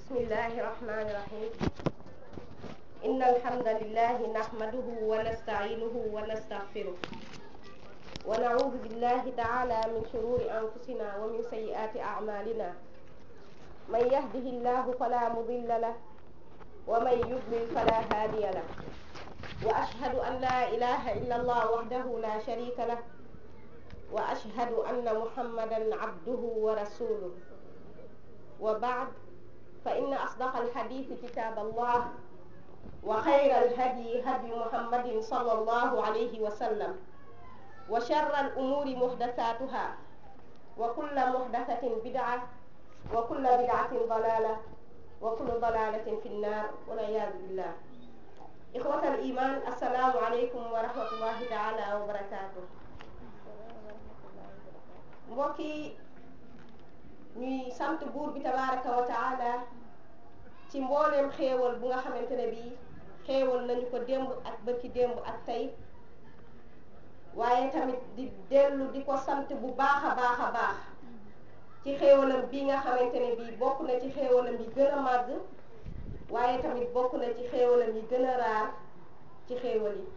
بسم الله الرحمن الرحيم إن الحمد لله نحمده ونستعينه ونستغفره ونعوذ بالله تعالى من شرور أنفسنا ومن سيئات أعمالنا من يهده الله فلا مضل له ومن يضلل فلا هادي له وأشهد أن لا إله إلا الله وحده لا شريك له وأشهد أن محمدا عبده ورسوله وبعد فإن أصدق الحديث كتاب الله وخير الهدي هدي محمد صلى الله عليه وسلم وشر الأمور محدثاتها وكل محدثة بدعة وكل بدعة ضلالة وكل ضلالة في النار والعياذ بالله إخوة الإيمان السلام عليكم ورحمة الله تعالى وبركاته mbokki ñuy sant buur bi tabaraka wa taala ci mbooleem xéewal bu nga xamante ne bii xéewal nañu ko démb ak bërki démb ak tey waaye tamit di dellu di ko sant bu baax a baax ci xéewalam bii nga xamante ne bii bokk na ci xéewalam yi gën a màgg waaye tamit bokk na ci xéewalam yi gën a raar ci xéewal yi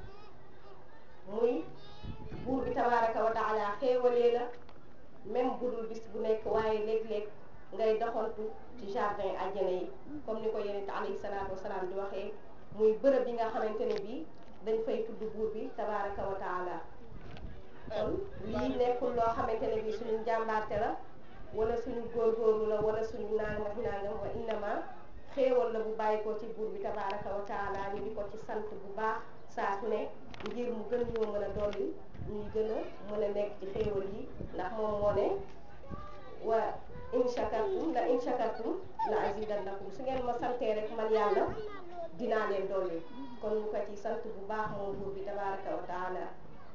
muy buur bi tabaraka wa taala xéewalee la même budul bis bu nekk waaye léeg-léeg ngay doxantu ci jardin àjjana yi comme ni ko yonent alayhi salaatu wasalaam di waxee muy bërëb yi nga xamante ne bii dañ fay tudd buur bi tabaraka wa taala kon lii nekkul loo xamante ne bii suñu njàmbaarte la wala suñu góorgóorlu la wala suñu nangam wa innama xéewal la bu bàyyi ko ci buur bi tabaraka wa taala ñu di ko ci sant bu baax saa su ne ngir mu gën ñoo mën a dolli ñuy gën a mën a nekk ci xéewal yi ndax moom moo ne wa in shakartum la azidannakum su ngeen ma santee rek man yàlla dinaa leen dolli kon ñu ko ci sant bu baax moom buur bi tabaraka wa taala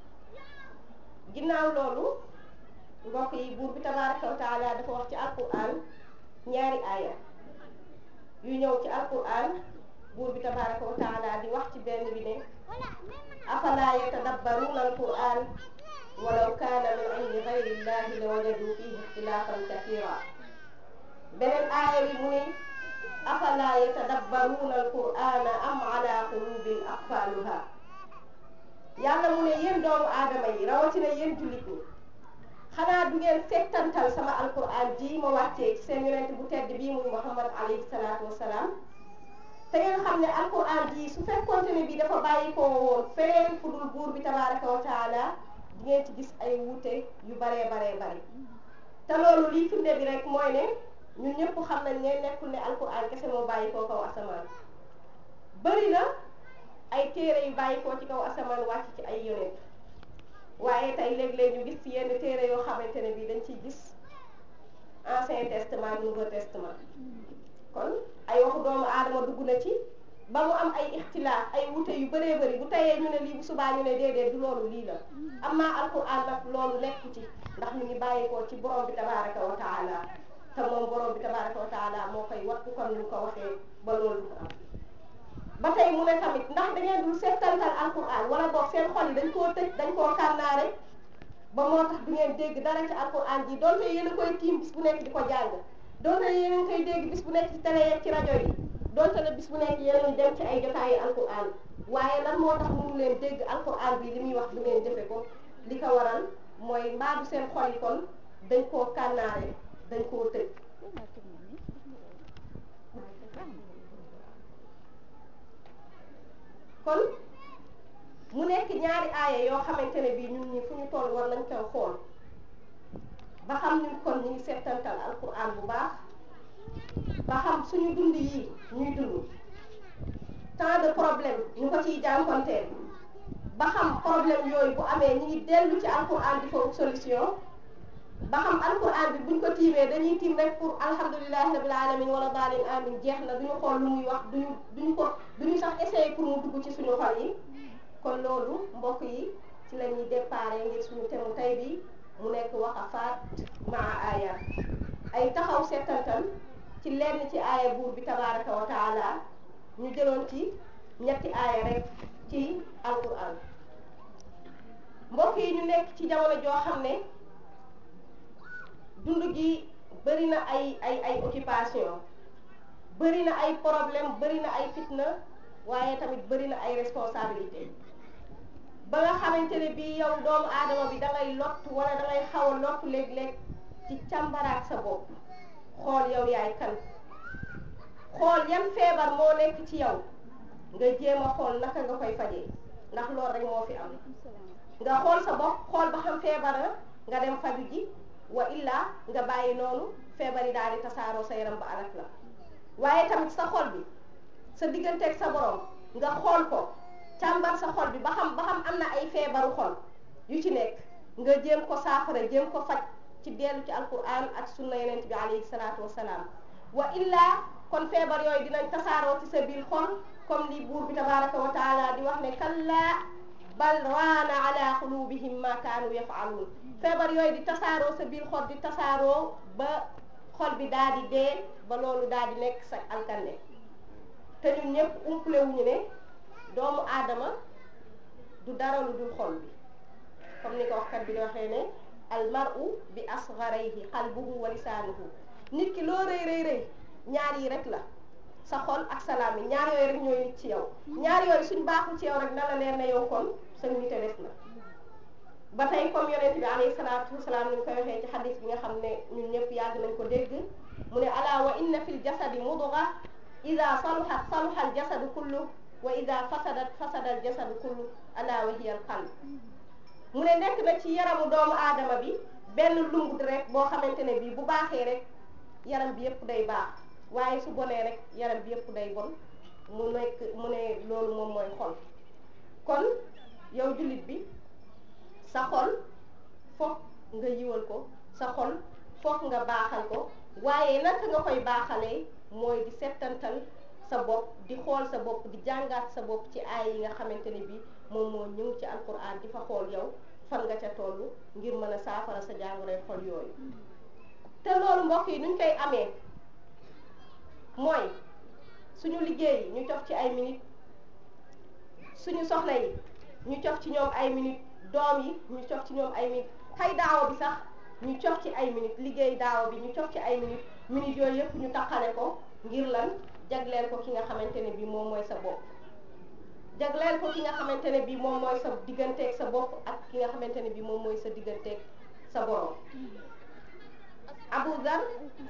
ginnaaw loolu mbokk yi buur bi tabaraka wa taala dafa wax ci alquran ñaari aaya yu ñëw ci alquran buur bi tabaraka wa taala di wax ci benn bi ne afala yatadabbaruna alquran walaw kaana min indi gayri llahi la wajadu fihi ixtilaafan kathira beneen aaya bi mu ne afala yatadabbaruna alqurana am ala qulubin aqfaluha yàlla mu ne yéen doomu aadama yi rawatina yéen jullit ñi xanaa du ngeen settantal sama alquran ji ma wàccee ci seen yonent bu tedd bii muy muhammad alayhi salaatu wasalaam te ngeen xam ne alquran ji su fekkoonte ne bii dafa bàyyi ko woon feneen fu dul buur bi tabaraka wa taala di ngeen ci gis ay wuute yu baree bari te loolu lii firnde bi rek mooy ne ñun ñëpp xam nañ ne nekkul ne alquran kese moo bàyyi koo kaw asamaan bëri na ay téere yu bàyyi koo ci kaw asamaan wàcc ci ay yonent waaye tey léeg-léeg ñu gis ci yenn téere yoo xamante ne bii dañ ciy gis ancien testament nouveau testament kon ay waxu doomu aadama dugg na ci ba mu am ay ixtilaaf ay wute yu bëree bëri bu teyee ñu ne lii bu subaa ñu ne déedéet du loolu lii la amma alquran nag loolu nekku ci ndax mi ngi bàyyikoo ci borom bi tabaraka wa taala te moom borom bi tabaraka wa taala moo koy wattu comme ni ko waxee ba loolu du ko am ba tey mu ne tamit ndax da ngeen dul settantal alquran wala boog seen xol yi dañ koo tëj dañ koo kànnaare ba moo tax du ngeen dégg dara ci alquran ji doonte yéen a koy tiim bis bu nekk di ko jàng doonte yéen a ngi koy dégg bis bu nekk ci télé yeeg ci rajo yi doonte la bis bu nekk yéen a dem ci ay jotaayu alquran waaye lan moo tax mënu leen dégg alquran bi li muy wax du ngeen jëfe ko li ko waral mooy mbaadu seen xol yi kon dañ koo kànnaare dañ koo tëj kon mu nekk ñaari aaya yoo xamante ne bii ñun ñi fu ñu toll war nañ koy xool ba xam ñun kon ñu ngi settantal alquran bu baax ba xam suñu dund yi ñuy dund tant de problème ñu ko ciy jànkonteel ba xam problème yooyu bu amee ñu ngi dellu ci alquran di fa ut solution ba xam alquran bi buñ ko tiimee dañuy tiim rek pour alhamdulillahi rabbil alamin wala daalin amin jeex na duñu xool lu muy wax duñu sax essayer pour mu dugg ci suñu xol yi kon loolu mbokk yi ci la ñuy déparé ngir suñu temu tey bi mu nekk waqafaat maa ayat ay taxaw settantal ci lenn ci aaya buur bi tabaraka wa taala ñu jëloon ci ñetti aaya rek ci alquran mbokk yi ñu nekk ci jamono joo xam ne dund gi bëri na ay occupation bëri na ay problème bëri na ay fitna waaye tamit bëri na ay responsabilité ba nga xamante ne bii yow doomu aadama bi da ngay lott wala da ngay xaw a lott léeg-léeg ci càmbaraat sa bopp xool yow yaay kan xool yan feebar moo nekk ci yow nga jéem a xool naka nga koy fajee ndax loolu rek moo fi am nga xool sa bopp xool ba xam feebar nga dem faju ji wa illa nga bàyyi noonu feebar yi daal di tasaaroo sa yaram ba alak la waaye tamit sa xol bi sa digganteeg sa borom nga xool ko càmbar sa xol bi ba xam am na ay feebaru xol yu ci nekk nga jéem ko saafara jéem ko faj ci dellu ci alquran ak sunna yonent bi alayhi salaatu wasalaam wa illa kon feebar yooyu dinañ tasaaroo ci sa biir xol comme li buur bi tabaraka wa taala di wax ne kallaa bal raana ala qulubihim ma kaanu yafaaluun feebar yooyu di tasaaroo sa biir xol di tasaaroo ba xol bi daal di dee ba loolu daal di nekk sa alkande te ñun ñëpp umpule wuñu ne doomu aadama du dara lu dul xol bi comme ni ko waxkat bi di waxee ne almaru bi asgarayhi qalbuhu wa lisaanuhu nit ki loo rëy rëy rëy ñaar yi rek la sa xol ak sa làmmiñ ñaar yooyu rek ñooy nit ci yow ñaar yooyu suñ baaxul ci yow rek na la leer na yow kon sa nite des na ba tey comme yonent bi alayhi salaatu wasalaam ni ñu koy waxee ci xadis bi nga xam ne ñun ñëpp yàgg nañ ko dégg mu ne ala wa inna fil jasadi mudga ida saluhat saluha al jasadu kullu wa ida fasadat fasada al jasadu kullu ala wa hiya al qalb mu ne nekk na ci yaramu doomu aadama bi benn lumb rek boo xamante ne bii bu baaxee rek yaram bi yëpp day baax waaye su bonee rek yaram bi yëpp day bon mu ne loolu moom mooy xol kon yow jullit bi sa xol fokk nga yiwal ko sa xol fokk nga baaxal ko waaye naka nga koy baaxalee mooy di settantal sa bopp di xool sa bopp di jàngaat sa bopp ci aay yi nga xamante ne bi moom moo ñëw ci alquran di fa xool yow fan nga ca toll ngir mën a saafara sa jàngoroy xol yooyu te loolu mbokk yi nuñ koy amee mooy suñu liggéey ñu cof ci ay minutes suñu soxla yi ñu cof ci ñoom ay minutes doom yi ñu cof ci ñoom ay minutes xay daawa bi sax ñu cof ci ay minutes liggéey daawa bi ñu cof ci ay minutes yooyu yëpp ñu taqale ko ngir lan jagleel ko ki nga xamante ne bii moom mooy sa bopp jagleel ko ki nga xamante ne bii moom mooy sa digganteeg sa bopp ak ki nga xamante ne bii moom mooy sa digganteeg sa borom Abu Zar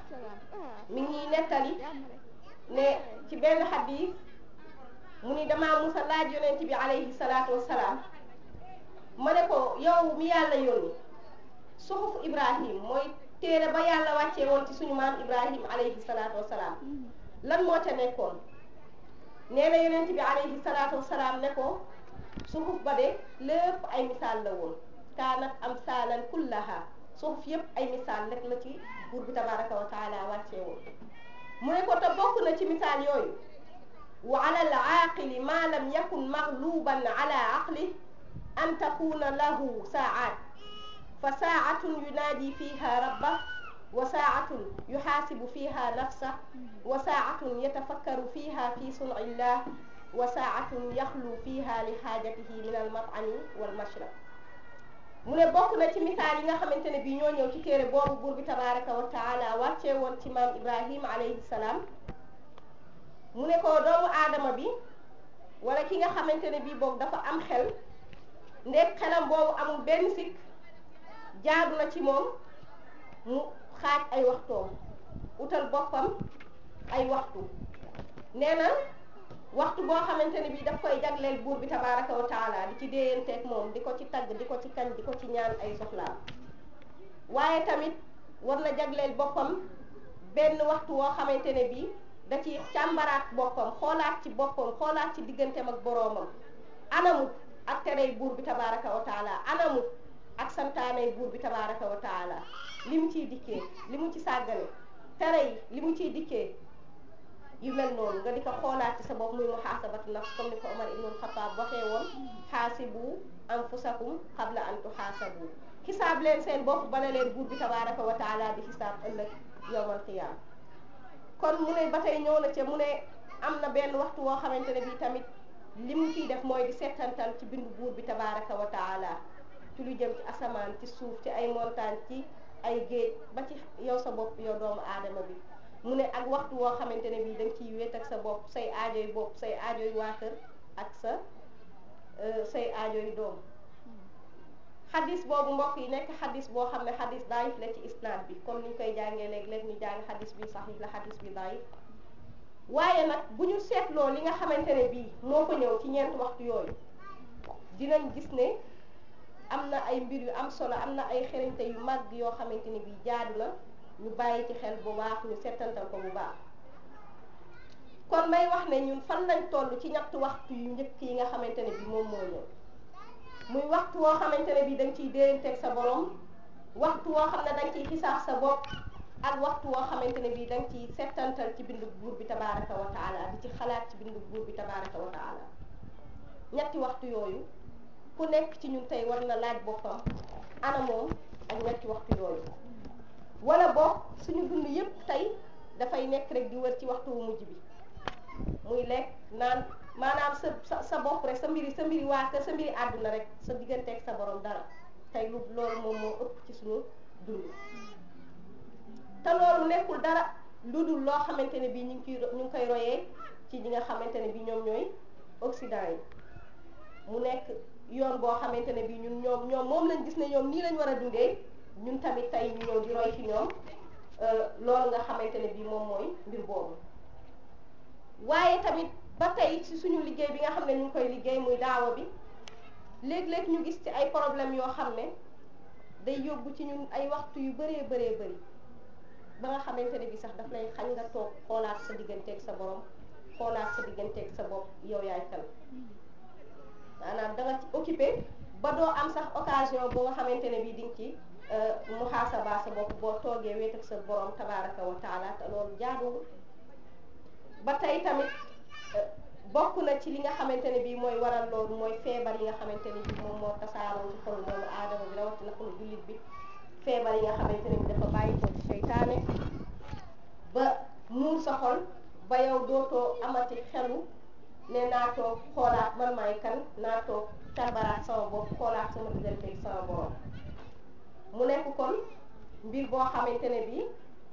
mi ngi nettali ne ci benn xadiis mu ni damaa musa laaj yonent bi alayhi salaatu wassalaam ma ne ko yow mi yàlla yónni suxuf Ibrahim mooy téere ba yàlla wàccee woon ci suñu maam Ibrahim alayhi salaatu wassalaam lan moo ca nekkoon nee na yonent bi alayhi salaatu wassalaam ne ko suxuf ba de lépp ay misaal la woon kaanat amsaalan kullaha suxuf yépp ay misaal rek la ci buur bi tabaraka wa taala wàccee woon mu ne ko te bokk na ci misaal yooyu wa ala al aaqili ma lam yakun magluban ala aqli an takuna lahu saa'at fa saa'atun yunaadi fiha rabbah wa saa'atun yuhaasibu fiha nafsah wa saa'atun yatafakkaru fiha fi sun'illah wa saa'atun yaxlu fiha li xaajatihi min al mat'ami wal mashrab mu ne bokk na ci misaal yi nga xamante ne bii ñoo ñëw ci téere boobu buur bi tabaraka wa taala wàccee woon ci maam Ibrahima alayhi salaam mu ne ko doomu aadama bi wala ki nga xamante ne bii boobu dafa am xel ndek xelam boobu amul benn sikk jaadu na ci moom mu xaaj ay waxtoom utal boppam ay waxtu nee na waxtu boo xamante ne bii daf koy jagleel buur bi tabaraka wa taala di ci déeyanteeg moom di ko ci tagg di ko ci kañ di ko ci ñaan ay soxlaam waaye tamit war na jagleel boppam benn waxtu woo xamante ne bii da ci càmbaraat boppam xoolaat ci boppam xoolaat ci digganteem ak boroomam anamu ak terey buur bi tabaraka wa taala anamu ak santaanay buur bi tabaraka wa taala li mu ciy dikkee li mu ci sàggane tere yi li mu ciy dikkee yu mel noonu nga di ko xoolaat ci sa bopp muy muhaasabatu nafs comme ni ko Omar ibnul Xataab waxee woon xaasibu anfusakum qabla an tuxaasabu xisaab leen seen bopp bala leen buur bi tabaraka wa taala di xisaab ëllëg yawmal qiyaam kon mu ne ba tey ñëw na ca mu ne am na benn waxtu woo xamante ne bii tamit li mu ciy def mooy di settantal ci bindu buur bi tabaraka wa taala ci lu jëm ci asamaan ci suuf ci ay montagne ci ay géej ba ci yow sa bopp yow doomu aadama bi mu ne ak waxtu woo xamante ne bii da nga ciy wéet ak sa bopp say aajoy waa kër ak say aajoy doom. xadis boobu mbokk yi nekk xadis boo xam ne xadis daayif la ci isnaad bi comme ni ñu koy jàngee léeg-léeg ñu jàng xadis bi saxiix la xadis bi daayif waaye nag bu ñu seetloo li nga xamante ne bii moo ko ñëw ci ñeenti waxtu yooyu dinañ gis ne am na ay mbir yu am solo am na ay xerañte yu mag yoo xamante ne bii jaadu na ñu bàyyi ci xel bu baax ñu settantal ko bu baax. kon may wax ne ñun fan lañ toll ci ñetti waxtu yu njëkk yi nga xamante ne bii moom moo ñëw muy waxtu woo xamante ne bii da nga ciy déyanteeg sa borom waxtu woo xam ne da nga ciy xisaab sa bopp ak waxtu woo xamante ne bii da nga ciy settantal ci bindu buur bi tabaraka wa taala di ci xalaat ci bindu buur bi tabaraka wa taala ñetti waxtu yooyu ku nekk ci ñun tey war na laaj boppam ana moom ak ñetti waxtu yooyu wala boog suñu dund yépp tey dafay nekk rek di wër ci waxtu wu mujj bi muy lekk naan maanaam sa bopp rek sa mbiri waa kër sa mbiri àdduna rek sa digganteeg sa borom dara tey loolu moom moo ëpp ci suñu dund te loolu nekkul dara lu dul loo xamante ne bii ñu ngi koy royee ci ñi nga xamante ne bii ñoom ñooy Occident yi mu nekk yoon boo xamante ne bii ñoom moom lañ gis ne ñoom nii lañ war a dundee ñun tamit tey ñu ñëw di roy ci ñoom loolu nga xamante ne bii moom mooy mbir boobu waaye tamit ba tey ci suñu liggéey bi nga xam ne ñu ngi koy liggéey muy daawa bi léeg-léeg ñu gis ci ay problème yoo xam ne day yóbbu ci ñun ay waxtu yu bëree bëri ba nga xamante ne bii sax daf lay xañ nga toog xoolaat sa digganteeg sa borom xoolaat sa digganteeg sa bopp yow yaay kan maanaam da nga ci occupé ba doo am sax occasion boo nga xamante ne bii di nga ci muhaasaba sa bopp boo toogee wéet ak sa borom tabaraka wa taala te loolu jaaduwul ba tey tamit bokk na ci li nga xamante ne bii mooy waral loolu mooy feebar yi nga xamante ne bii moom moo tasaaroo ci xolu doomu aadama bi rawatina xolu jullit bi feebar yi nga xamante ne bii dafa bàyyi ko ci seytaane ba muur sa xol ba yow dootoo amati xelu ne naa toog xoolaat man maay kan naa toog càmbaraat sama bopp xoolaat sama digganteeg sama borom mu nekk kon mbir boo xamante ne bii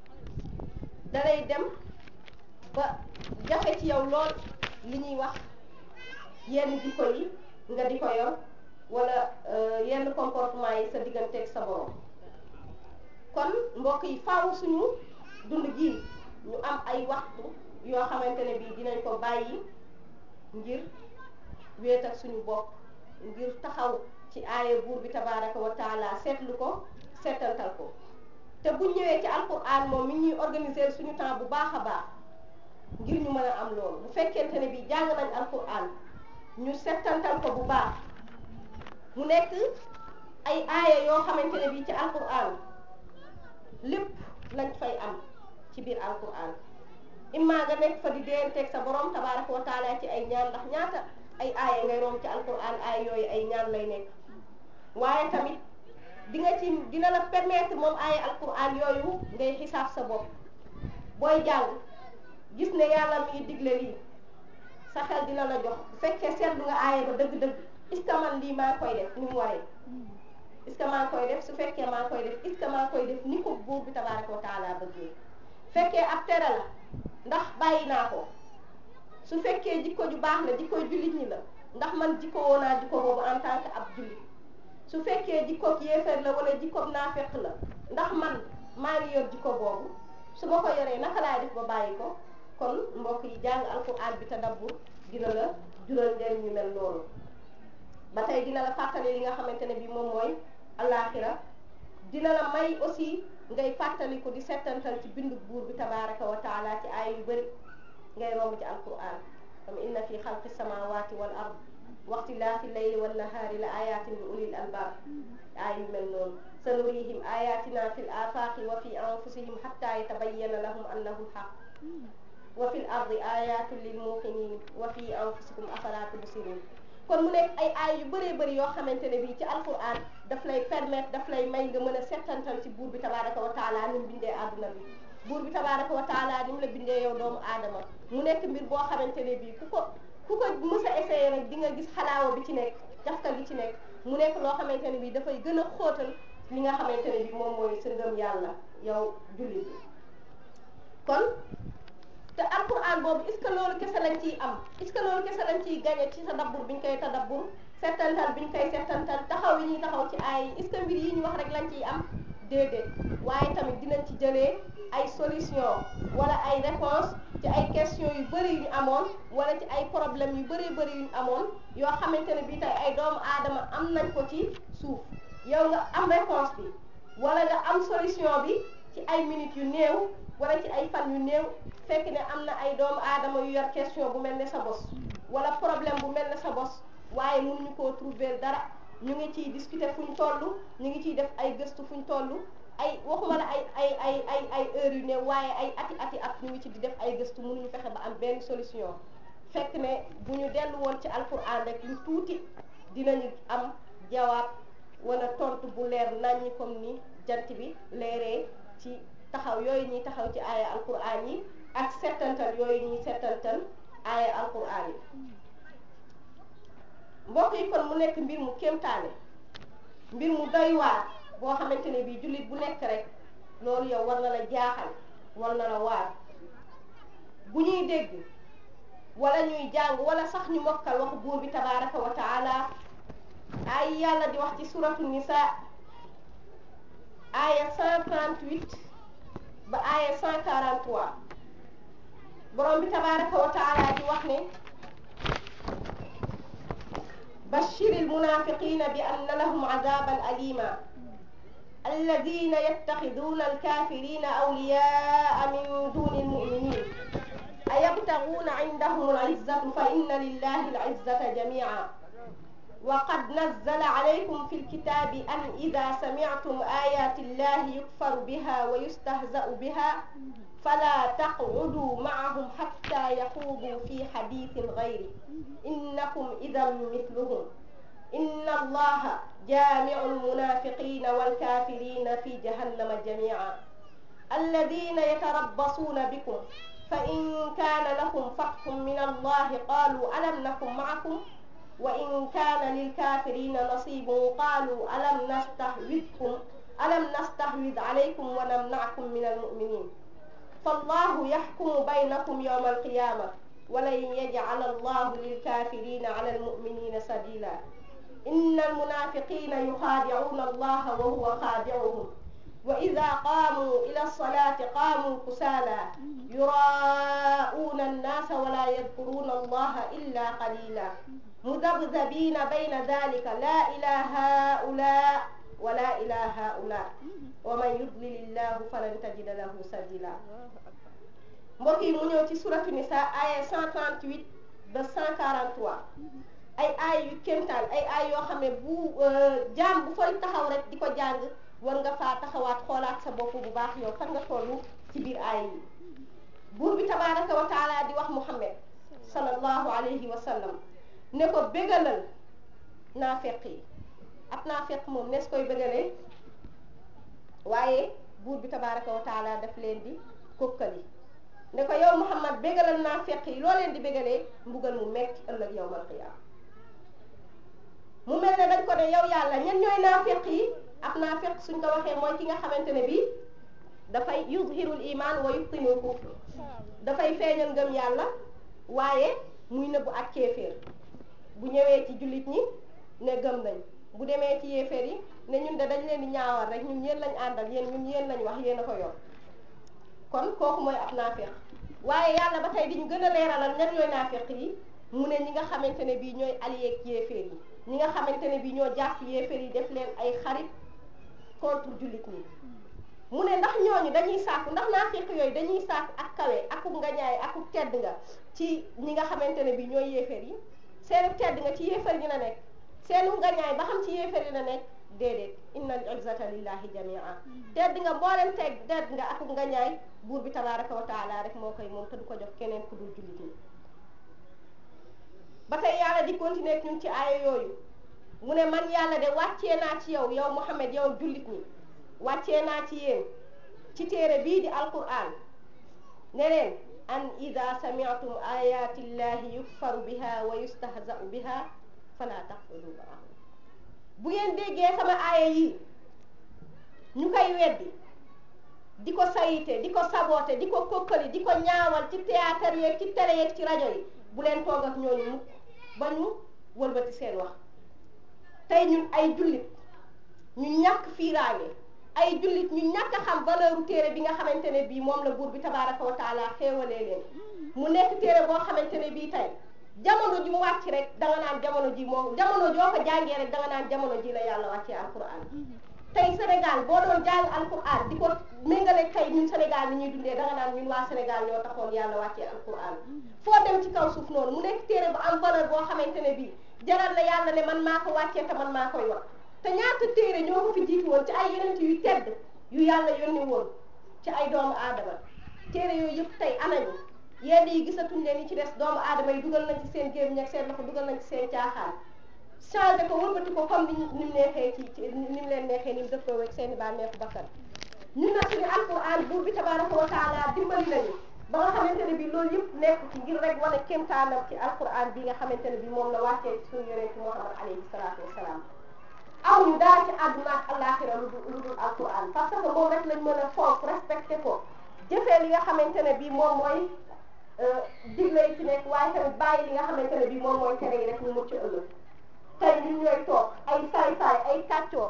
dalay dem ba jafe ci yow lool li ñuy wax yenn jikko yi nga di ko yor wala yenn comportement yi sa digganteeg sa borom kon mbokk yi faaw suñu dund gi ñu am ay waxtu yoo xamante ne bii dinañ ko bàyyi ngir wéet ak suñu bopp ngir taxaw ci aaya buur bi tabaraka wa taala seetlu ko seetantal ko te buñ ñëwee ci alquran moom mi ñuy organiser suñu temps bu baax a baax ngir ñu mën a am loolu bu fekkente ne bii jàng nañ alquran ñu seetantal ko bu baax mu nekk ay aaya yoo xamante ne bii ci alquran lépp lañ fay am ci biir alquran imma nga nekk fa di déyanteeg sa borom tabaraka wa taala ci ay ñaan ndax ñaata ay aaya ngay romb ci alquran aaya yooyu ay ñaan lay nekk waaye tamit dina la permettre moom aaya alquran yooyu ngay xisaab sa bopp booy jàng gis ne yàlla mi ngi digle lii sa xel dina la jox bu fekkee seetlu nga aaya ba dëgg-dëgg est-ce que man lii maa ngi koy def ni mu waree est-ce que maa ngi koy def su fekkee maa ngi koy def est-ce que maa ngi koy def ni ko buur bi tabaraka wa taala bëggee fekkee ab tere la ndax bàyyi naa ko su fekkee jikko ju baax la jikko jullit ñi la ndax man jikko woo naa jikko boobu en tant que ab jullit su fekkee jikko yéefar la wala jikko naafeq la ndax man maa ngi yor jikko boobu su ma ko yoree naka laay def ba bàyyi ko kon mbokk yi jàng alquran bi tadabbur dina la jural njëriñ ñu mel noonu ba tey dina la fàttali li nga xamante ne bi moom mooy alaxira dina la may aussi ngay fàttali ko di settantal ci bindu buur bi tabaraka wa taala ci ay yu bëri ngay romb ci alquran comme inna fi xalqi samawati wal ard waxtilaafi layli wan nahaari la ayatin li ulil albab ay yu mel noonu sanurihim ayatina fi l afaqi wa fi anfusihim hatta yatabayyana lahum annahu lhaq wa fi l ardi ayatun lil muqinin wa fi anfusikum afala tubsirun kon mu nekk ay aay yu bëree bëri yoo xamante ne bii ci alquran daf lay permettre daf lay may nga mën a settantal ci buur bi tabaraka wa taala ni mu bindee àdduna bi buur bi tabaraka wa taala ni mu la bindee yow doomu aadama mu nekk mbir boo xamante ne bii ku ko mës a essayé rek di nga gis xalaawa bi ci nekk jafka gi ci nekk mu nekk loo xamante ne bii dafay gën a xóotal li nga xamante ne bii moom mooy sa ngëm yàlla yow jullit bi kon te alquran boobu est-ce que loolu kese lañ ciy am est-ce que loolu kese lañ ciy gañe ci tadabbur biñ koy tadabbur settantal biñ koy settantal taxaw yi ñuy taxaw ci aay yi est-ce que mbir yi ñu wax rek lañ ciy am déedéet waaye tamit dinañ ci jëlee ay solution wala ay réponse ci ay questions yu bëri yu ñu amoon wala ci ay problèmes yu bëri yu ñu amoon yoo xamante ne bii tey ay doomu aadama am nañ ko ci suuf yow nga am réponse bi wala nga am solution bi ci ay minutes yu néew wala ci ay fan yu néew fekk ne am na ay doomu aadama yu yor question bu mel ne sa bos wala problème bu mel ne sa bos waaye mënuñu koo trouver dara ñu ngi ciy discuter fu ñu toll ñu ngi ciy def ay gëstu fu ñu toll ay waxuma la ay heures yu néew waaye ay ati at ñu ngi ci di def ay gëstu mënuñu fexe ba am benn solution fekk ne bu ñu dellu woon ci alquran rek lu tuuti dinañu am jawaab wala tontu bu leer naññi comme ni jant bi leeree ci taxaw yooyu ñuy taxaw ci aaya alquran yi ak settantal yooyu ñuy settantal aaya alquran yi mbokk yi kon mu nekk mbir mu kéemtaane mbir mu doy waar boo xamante ne bii jullit bu nekk rek loolu yow war na la jaaxal war na la waar bu ñuy dégg wala ñuy jàng wala sax ñu mokkal waxu buur bi tabaraka wa taala ay yàlla di wax ci suratu nisa aaya 138 ba aaya 143 borom bi tabaraka wa taala di wax ne bashiril munafiqina bi anna lahum azaban alima alladina yattaxiduna alkafirina awliyaa min duni almuminin ayabtaguuna indahum alizzatu fa inna lillahi alizzata jamica وقد نزل عليكم في الكتاب أن إذا سمعتم آيات الله يكفر بها ويستهزأ بها فلا تقعدوا معهم حتى يخوضوا في حديث غيره إنكم إذا مثلهم إن الله جامع المنافقين والكافرين في جهنم جميعا الذين يتربصون بكم فإن كان لكم فتح من الله قالوا ألم نكن معكم وإن كان للكافرين نصيب قالوا ألم نستحوذ عليكم ونمنعكم من المؤمنين فالله يحكم بينكم يوم القيامة ولن يجعل الله للكافرين على المؤمنين سبيلا إن المنافقين يخادعون الله وهو خادعهم وإذا قاموا إلى الصلاة قاموا كسالى يراءون الناس ولا يذكرون الله إلا قليلا مذبذبين بين ذلك لا إلى هؤلاء ولا إلى هؤلاء ومن يضلل الله فلن تجد له سبيلا mbokk yi mu ñëw ci suratu nisa aya 138 ba 143 ay aay yu kéemtaan ay aay yoo xam ne bu jaam bu fay taxaw rek di ko jàng war nga faa taxawaat xoolaat sa bopp bu baax yow fan nga tollu ci biir aay yi buur bi tabaraka wa taala di wax Muhammad sallallahu alayhi wa sallam ne ko bégalal naafeq yi ab naafeq moom nees koy bégalee waaye buur bi tabaraka wa taala daf leen di kokkali ne ko yow Muhammad bégalal naafeq yi loo leen di bégalee mbugal mu metti ëllëg yawmal qiyaama mu mel ne dañ ko ne yow yàlla ñen ñooy naafeq yi ab naafeq suñ ko waxee mooy ki nga xamante ne bii dafay yuzhirul iman wa yubtinul kufr dafay feeñal ngëm yàlla waaye muy nëbbu ak kéeféer bu ñëwee ci jullit ñi ne gëm nañ bu demee ci yéeféer yi ne ñun de dañ leen di ñaawal rek ñun yéen lañ àndal ñun yéen lañ wax yéen a ko yor kon kooku mooy ab naafeq waaye yàlla ba tey di ñu gën a leeralal ñan ñooy naafeq yi mu ne ñi nga xamante ne bii ñooy allié ak yéeféer yi ñi nga xamante ne bii ñoo jàpp yéeféer yi def leen ay xarit contre jullit ñi mu ne ndax ñooñu dañuy sàkku ndax naafeq yooyu dañuy sàkku ak kawe aku ngañaay aku tedd nga ci ñi nga xamante ne bii ñooy yéeféer yi seenu tedd nga ci yéeféer yi la nekk seenu ngañaay ba xam ci yéeféer yi la nekk déedéet innal izzata lillahi jamia tedd nga mboolem tedd nga aku ngañaay buur bi tabaraka wa taala rek moo koy moom te du ko jox keneen ku dul jullit ñi ba tey yàlla di continuer ak ñun ci aaya yooyu mu ne man yàlla de wàccee naa ci yow Muhammad yow jullit ñi wàccee naa ci yéen ci téere bii di alquran ne leen an ida sami'tum ayati llahi yukfaru biha wa yustahza'u biha fala taqudu ma'ahum bu ngeen déggee sama aaya yi ñu koy weddi di ko sayite di ko saboté di ko kokkali di ko ñaawal ci théâtre yeeg ci télé yeeg ci rajo yi bu leen toog ak ñooñu mukk ba ñu wëlbati seen wax. tey ñun ay jullit ñu ñàkk fiiraange ay jullit ñu ñàkk a xam valeur u téere bi nga xamante ne bii moom la buur bi tabaraka wa taala xéewalee leen mu nekk téere boo xamante ne bii tey jamono ji mu wàcc rek danga naan jamono ji moom jamono joo ko jàngee rek danga naan jamono ji la yàlla wàccee alquran tey Sénégal boo doon jàng alquran di ko méngale tey ñun Sénégal ni ñuy dundee danga naan ñun waa Sénégal ñoo taxoon yàlla wàccee alquran foo dem ci kaw suuf noonu mu nekk téere bu am valeur boo xamante ne bii jaral na yàlla ne man maa ko wàccee te man maa koy wax te ñaata téere ñoo ko fi jiitu woon ci ay yonent yu tedd yu yàlla yónni woon ci ay doomu aadama téere yooyu yëpp tey anañu yenn yi gisatuñ leen yi ci des doomu aadama yi dugal nañ ci seen gémmiñ ak seen loxo dugal nañ ci seen caaxaan changé ko wëlbati ko comme ni mu neexee ni mu leen neexee ni mu dëppoo ak seen i bànneexu bakkan ñun nag suñu alquran buur bi tabaraka wa taala dimbali nañu ba nga xamante ne bi loolu yëpp nekk ci ngir rek wane kéemtaanam ci alquran bi nga xamante ne bi moom la wàccee ci suñu yonent Muhammad alayhi salaatu wasalaam amuñu dara ci àdduna ak àllaaxira lu dul alquran parce que moom rek lañ mën a fonk respecté ko jëfee li nga xamante ne bi moom mooy digle yi ci nekk waaye tamit bàyyi li nga xamante ne bi moom mooy tere yi rek ñu mucc ëllëg tey ñun ñooy toog ay saay-saay ay kàccoor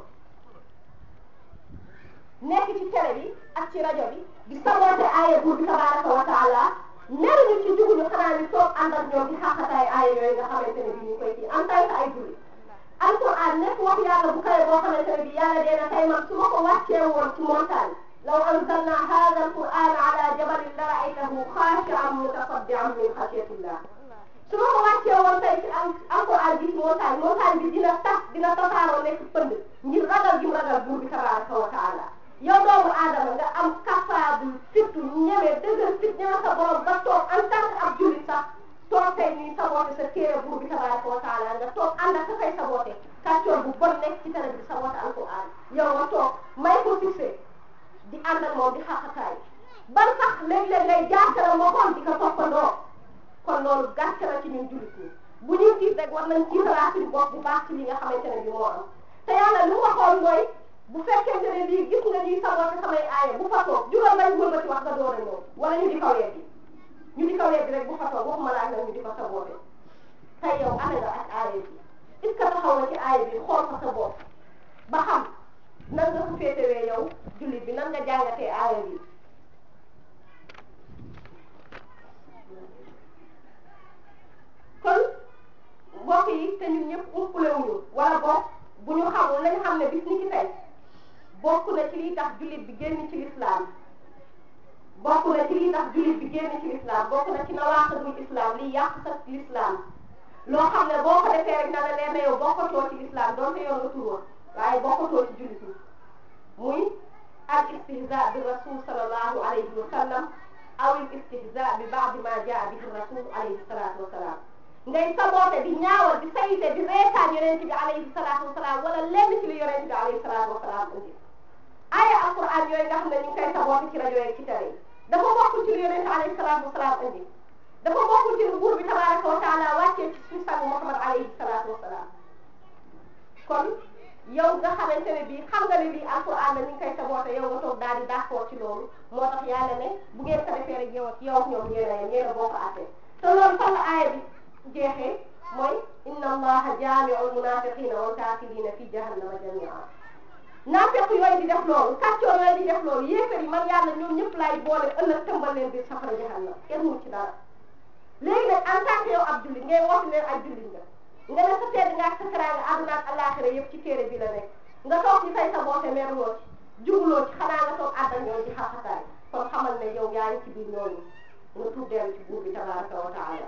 nekk ci télé bi ak ci rajo bi di saboote aaya buur bi tabaraka wa taala meruñu ci juguñu xanaa ni toog ànd ak ñoom di xaqataay aaya yooyu nga xamante ne bi ñu koy ci en tant que ay jullit alquran nekk wax yàlla bu kawe boo xamante ne bi yàlla dee na tey man su ma ko wàccee woon ci montagne law anzalna hada alquran ala jabalin la raaytahu xaashi'an mutasaddi'an min xashyatillah su ma ko wàccee woon tey ci alquran bi ci montagne bi dina tas dina tasaaroo nekk pënd ngir ragal gi mu ragal buur bi tabaraka wa taala yow doomu aadama nga am capable fitu ñeme dëgër fit ñeme sa borom ba toog en tant que ab jullit sax toog tey ñuy saboote sa téere buur bi tabaraka wa taala nga toog ànd ak sa fay saboote kàccoor bu bon nekk ci télé bi di saboote alquran yow nga toog may ko fixé di ànd ak moom di xaqataay ban sax léeg-léeg ngay jaakara moo xool di ko toppandoo kon loolu gàcce la ci ñun jullit ñi bu ñuy tiit rek war nañ tiitalaat suñu bopp bu baax ci li nga xamante ne bi moo am te yàlla li mu waxoon mooy bu fekkente ne lii gis nga ñuy saboote samay aaya bu fa toog jugal lañ wëlbati wax nga door a ñëw wala ñu di ko weddi ñu di ko weddi rek bu fa toog waxuma laa nag ñu di ko saboote tey yow ana nga ak aaya bi est-ce que taxaw na ci aaya bi xool fa sa bopp ba xam nan nga ko féetewee yow jullit bi nan nga jàngatee aaya bi kon mbokk yi te ñun ñëpp umpulewuñu wala boog bu ñu xamul nañ xam ne bis ni ki tey bokk na ci liy tax jullit bi génn ci lislaam bokk na ci liy tax jullit bi génn ci lislaam bokk na ci nawaaqidul islam liy yàq sa lislaam loo xam ne boo ko defee rek na la leer na yow bokkatoo ci lislaam doonte yoon nga tur waaye bokkatoo ci jullit yi muy al istihza bi rasul sallallahu alayhi wa sallam aw al istihza bi baadi ma jaa bihi rasul alayhi salatu wa salaam ngay saboote di ñaawal di sayite di reetaan yonent bi alayhi salatu wa salaam wala lenn ci li yonent bi alayhi salatu wa salaam indi aaya alquran yooyu nga xam ne ñu ngi koy saboote ci rajo yi ci télé yi dafa bokkul ci li yonent alayhi salatu wa salaam indi dafa bokkul ci lu buur bi tabaraka wa taala wàccee ci suñu sang Muhammad alayhi salatu wa salaam kon yow nga xamante ne bii xam nga ne bii alquran la ñu ngi koy saboote yow nga toog daal di d'accord ci loolu moo tax yàlla ne bu ngeen ko defee rek yow ak ñoom yéen a boo ko àttee te loolu fan la aaya bi jeexee mooy inna allaha jaami'ul munafiqina wal kafirina fi jahannama jami'a naafeq yooyu di def loolu kàccoor yooyu di def loolu yéefar yi man yàlla ñoom ñëpp laay boole ëllëg tëmbal leen biir safara jahannam kenn mu ci dara léegi nag en tant que yow ab jullit ngay woote leen ak jullit nga ne sa tedd nga ak sa teraanga àdduna ak àllaaxira yëpp ci téere bi la nekk nga toog ci say sa boote merloo ci juguloo ci xanaa nga toog àddal ñoom ci xaxataay kon xamal ne yow yaa ngi ci biir ñooñu nga tuub dellu ci buur bi tabaraka wa taala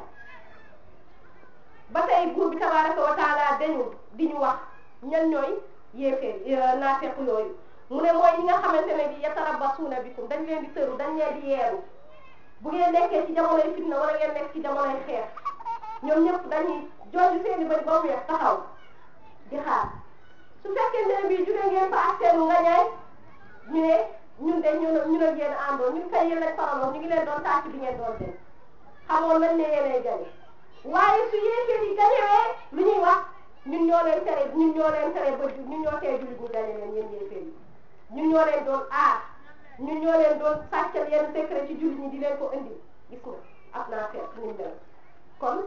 ba tey buur bi tabaraka wa taala dañu di ñu wax ñan ñooy yéeféer naafeq yooyu mu ne mooy ñi nga xamante ne bi yatarabasuuna bikum dañ leen di tëru dañ leen di yeeru bu ngeen nekkee ci jamonoy fitna wala ngeen nekk ci jamonoy xeex ñoom ñëpp dañuy jooju seeni bëñ ba mu weex taxaw di xaar su fekkee ne bii jóge ngeen fa ak seenu nga ñaay ñu ne ñun de ñu ne yéen àndoon ñun kay yéen lañ faraloon ñu ngi leen doon tàcc bi ngeen doon dem xamoon nañ ne yéenay gañe waaye su yéeféer yi gañewee lu ñuy wax ñun ñoo leen tere ba ñun ñoo tee jullit ñu gañe leen yéen yéeféer yi ñun ñoo leen doon aar ñun ñoo leen doon sàccal yenn secret ci jullit ñi di leen ko indi gis nga ak naa fekk ni mel kon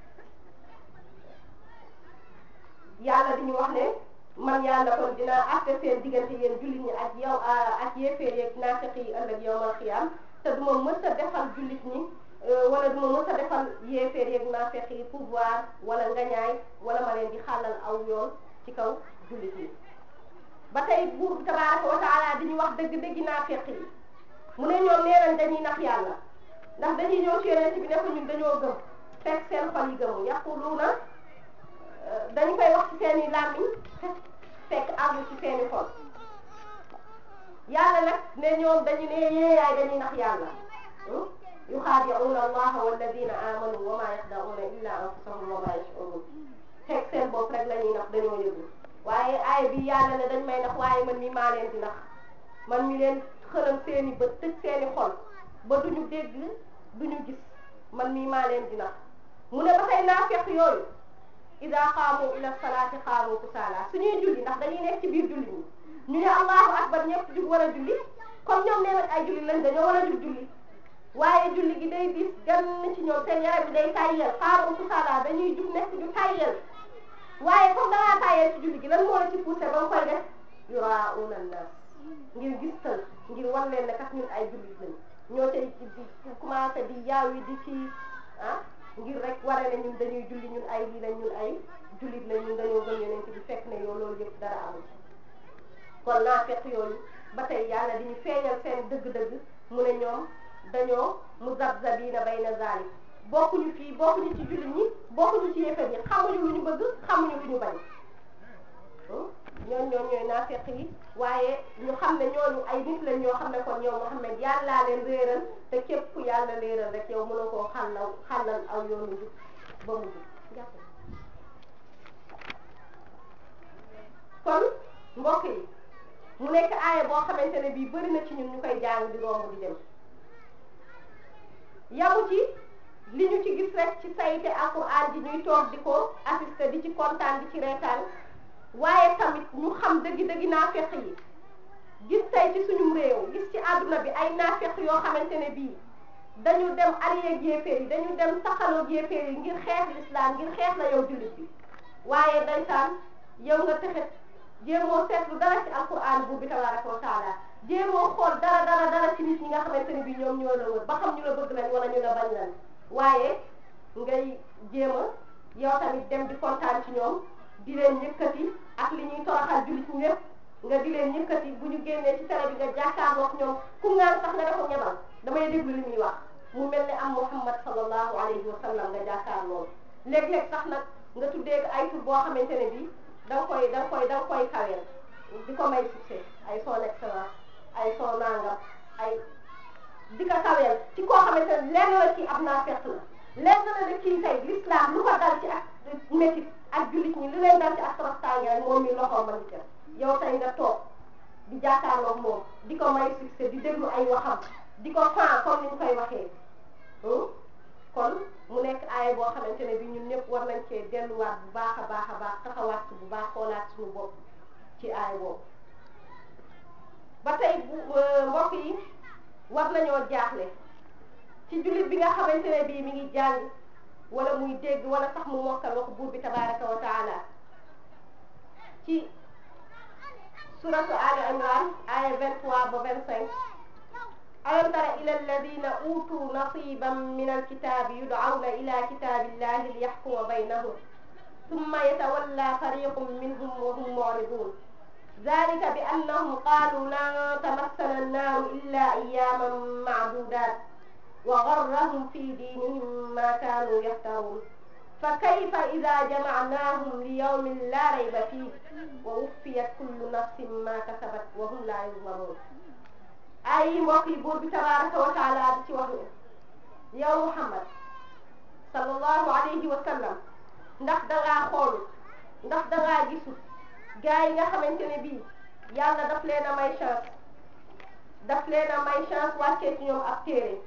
yàlla di ñu wax ne man yàlla kon dinaa àtte seen diggante yéen jullit ñi ak yow ak yéeféer yeeg naafeq yi ëllëg yawmal xiyaam te duma mës a defal jullit ñi wala duma mës a defal yéeféer yeeg naafeq yi pouvoir wala ngañaay wala ma leen di xàllal aw yoon ci kaw jullit ñi. ba tey buur bi tabaaraka wa taala di ñu wax dëgg-dëgg naafeq yi mu ne ñoom nee nañ dañuy nax yàlla ndax dañuy ñëw ci yonent bi ne ko ñun dañoo gëm fekk seen xol yi gëmu yaquluuna dañu koy wax ci seeni làmmiñ fekk àggu ci seeni xol yàlla nag ne ñoom dañu ne yéeyaay dañuy nax yàlla yuxaadi'uuna allaha walladina amanu wa ma yaxda'uuna illa anfusahum wa ma yash'uruun fekk seen bopp rek la ñuy nax dañoo yëgul waaye aaya bi yàlla ne dañ may nax waaye man mi maa leen di nax man mi leen xëlam seeni bët tëj seeni xol ba duñu dégg duñu gis man mi maa leen di nax mu ne ba tey naafeq yooyu ida qaamu ila salaati qaamu kusaala suñuy julli ndax dañuy nekk ci biir julli ñi ñu ne allahu akbar ñëpp jug war a julli comme ñoom nee nañ ay julli lañ dañoo war a jug julli waaye julli gi day diis gan ci ñoom seen yaram bi day tayyel qaamu kusaala dañuy jug nekk ju tayyel waaye comme dangaa tayyel ci julli gi lan moo la ci poussé ba nga koy def yuraa'uuna an-naas ngir gistal ngir wan leen ne kat ñun ay jullit lañ ñoo cay di commencé di yaaw yi di ci ngir rek waree ne ñun dañuy julli ñun ay lii lañ ñun ay jullit lañ ñun dañoo gëm yonent bi fekk ne yow loolu yëpp dara amul kon naafeq yooyu ba tey yàlla di ñu feeñal seen dëgg-dëgg mu ne ñoom dañoo muzabzabiina bayna zaalik bokkuñu fii bokkuñu ci jullit ñi bokkuñu ci yéefar yi xamuñu lu ñu bëgg xamuñu lu ñu bañ ñooñu ñooy naafeq yi waaye ñu xam ne ñooñu ay nit lañ ñoo xam ne kon ñoom Muhammad yàllaa leen réeral te képp ku yàlla réeral rek yow mënoo koo xàllal aw yoonu jub ba mu jub kon mbokk yi mu nekk aaya boo xamante ne bii bëri na ci ñun ñu koy jàng di romb di dem yamu ci li ñu ci gis rek ci sayte alquran ji ñuy toog di ko assister di ci kontaan di ci reetaan waaye tamit ñu xam dëgg-dëgg naafeq yi gis tey ci suñum réew gis ci àdduna bi ay naafeq yoo xamante ne bii dañu dem allié ak yéeféer yi dañu dem taxaloo ak yéeféer yi ngir xeex l'islam ngir xeex la yow jullit bi waaye ndeysaan yow nga texet jéemoo seetlu dara ci alquran bu bi tabaraka wa taala jéemoo xool dara ci nit ñi nga xamante ne bii ñoom ñoo la wër ba xam ñu la bëgg lañ wala ñu la bañ lañ waaye ngay jéema yow tamit dem di kontaan ci ñoom di leen yëkkati ak li ñuy toroxal jullit ñi lépp nga di leen yëkkati bu ñu génnee ci télé bi nga jàkkaarloo ak ñoom ku ngaan sax nga dafa ñebal damay déglu li muy wax mu mel ne am Muhammad sallallahu alayhi wa sallam nga jàkkaarloo léeg-léeg sax nag nga tuddee ay tur boo xamante ne bii da nga koy kaweel di ko may succès ay son excellence ay son nangam ay di ko kaweel ci koo xamante ne lenn la ci ab naafeq la lenn la ne kii tey l'islam lu ko dal ci ak métit ak jullit ñi lu leen dal ci ak toroxtaange rek moom mi loxoom ma ngi ca yow tey nga toog di jàkkaarloog moom di ko may succès di déglu ay waxam di ko fan comme ni ñu koy waxee kon mu nekk aaya boo xamante ne bi ñun ñëpp war nañ cee delluwaat bu baax a baax taxawaat bu baax xoolaat suñu bopp ci aaya boobu ba tey mbokk yi war nañoo jaaxle ci jullit bi nga xamante ne bii mi ngi jàng wala muy dégg wala sax mu mokkal wax buur bi tabaraka wa taala ci suratu Ali Imran aya 23 ba 25 alam tara ila alladina utu nasiban min alkitabi yud'awna ila kitabillahi liyaxkuma baynahum thumma yatawalla fariqun minhum wa hum mu'ridun ذلك بأنهم قالوا لن تمسنا النار إلا أياما معدودات وغرهم في دينهم ما كانوا يفترون فكيف إذا جمعناهم ليوم لا ريب فيه ووفيت كل نفس ما كسبت وهم لا يظلمون ay mbokk yi buur bi tabaraka wa taala di ci wax ne yow Muhammad sallallahu alayhi wa sallam ndax dangaa xool ndax dangaa gisul gaa yi nga xamante ne bii yàlla daf leen a may chance wàccee ci ñoom ab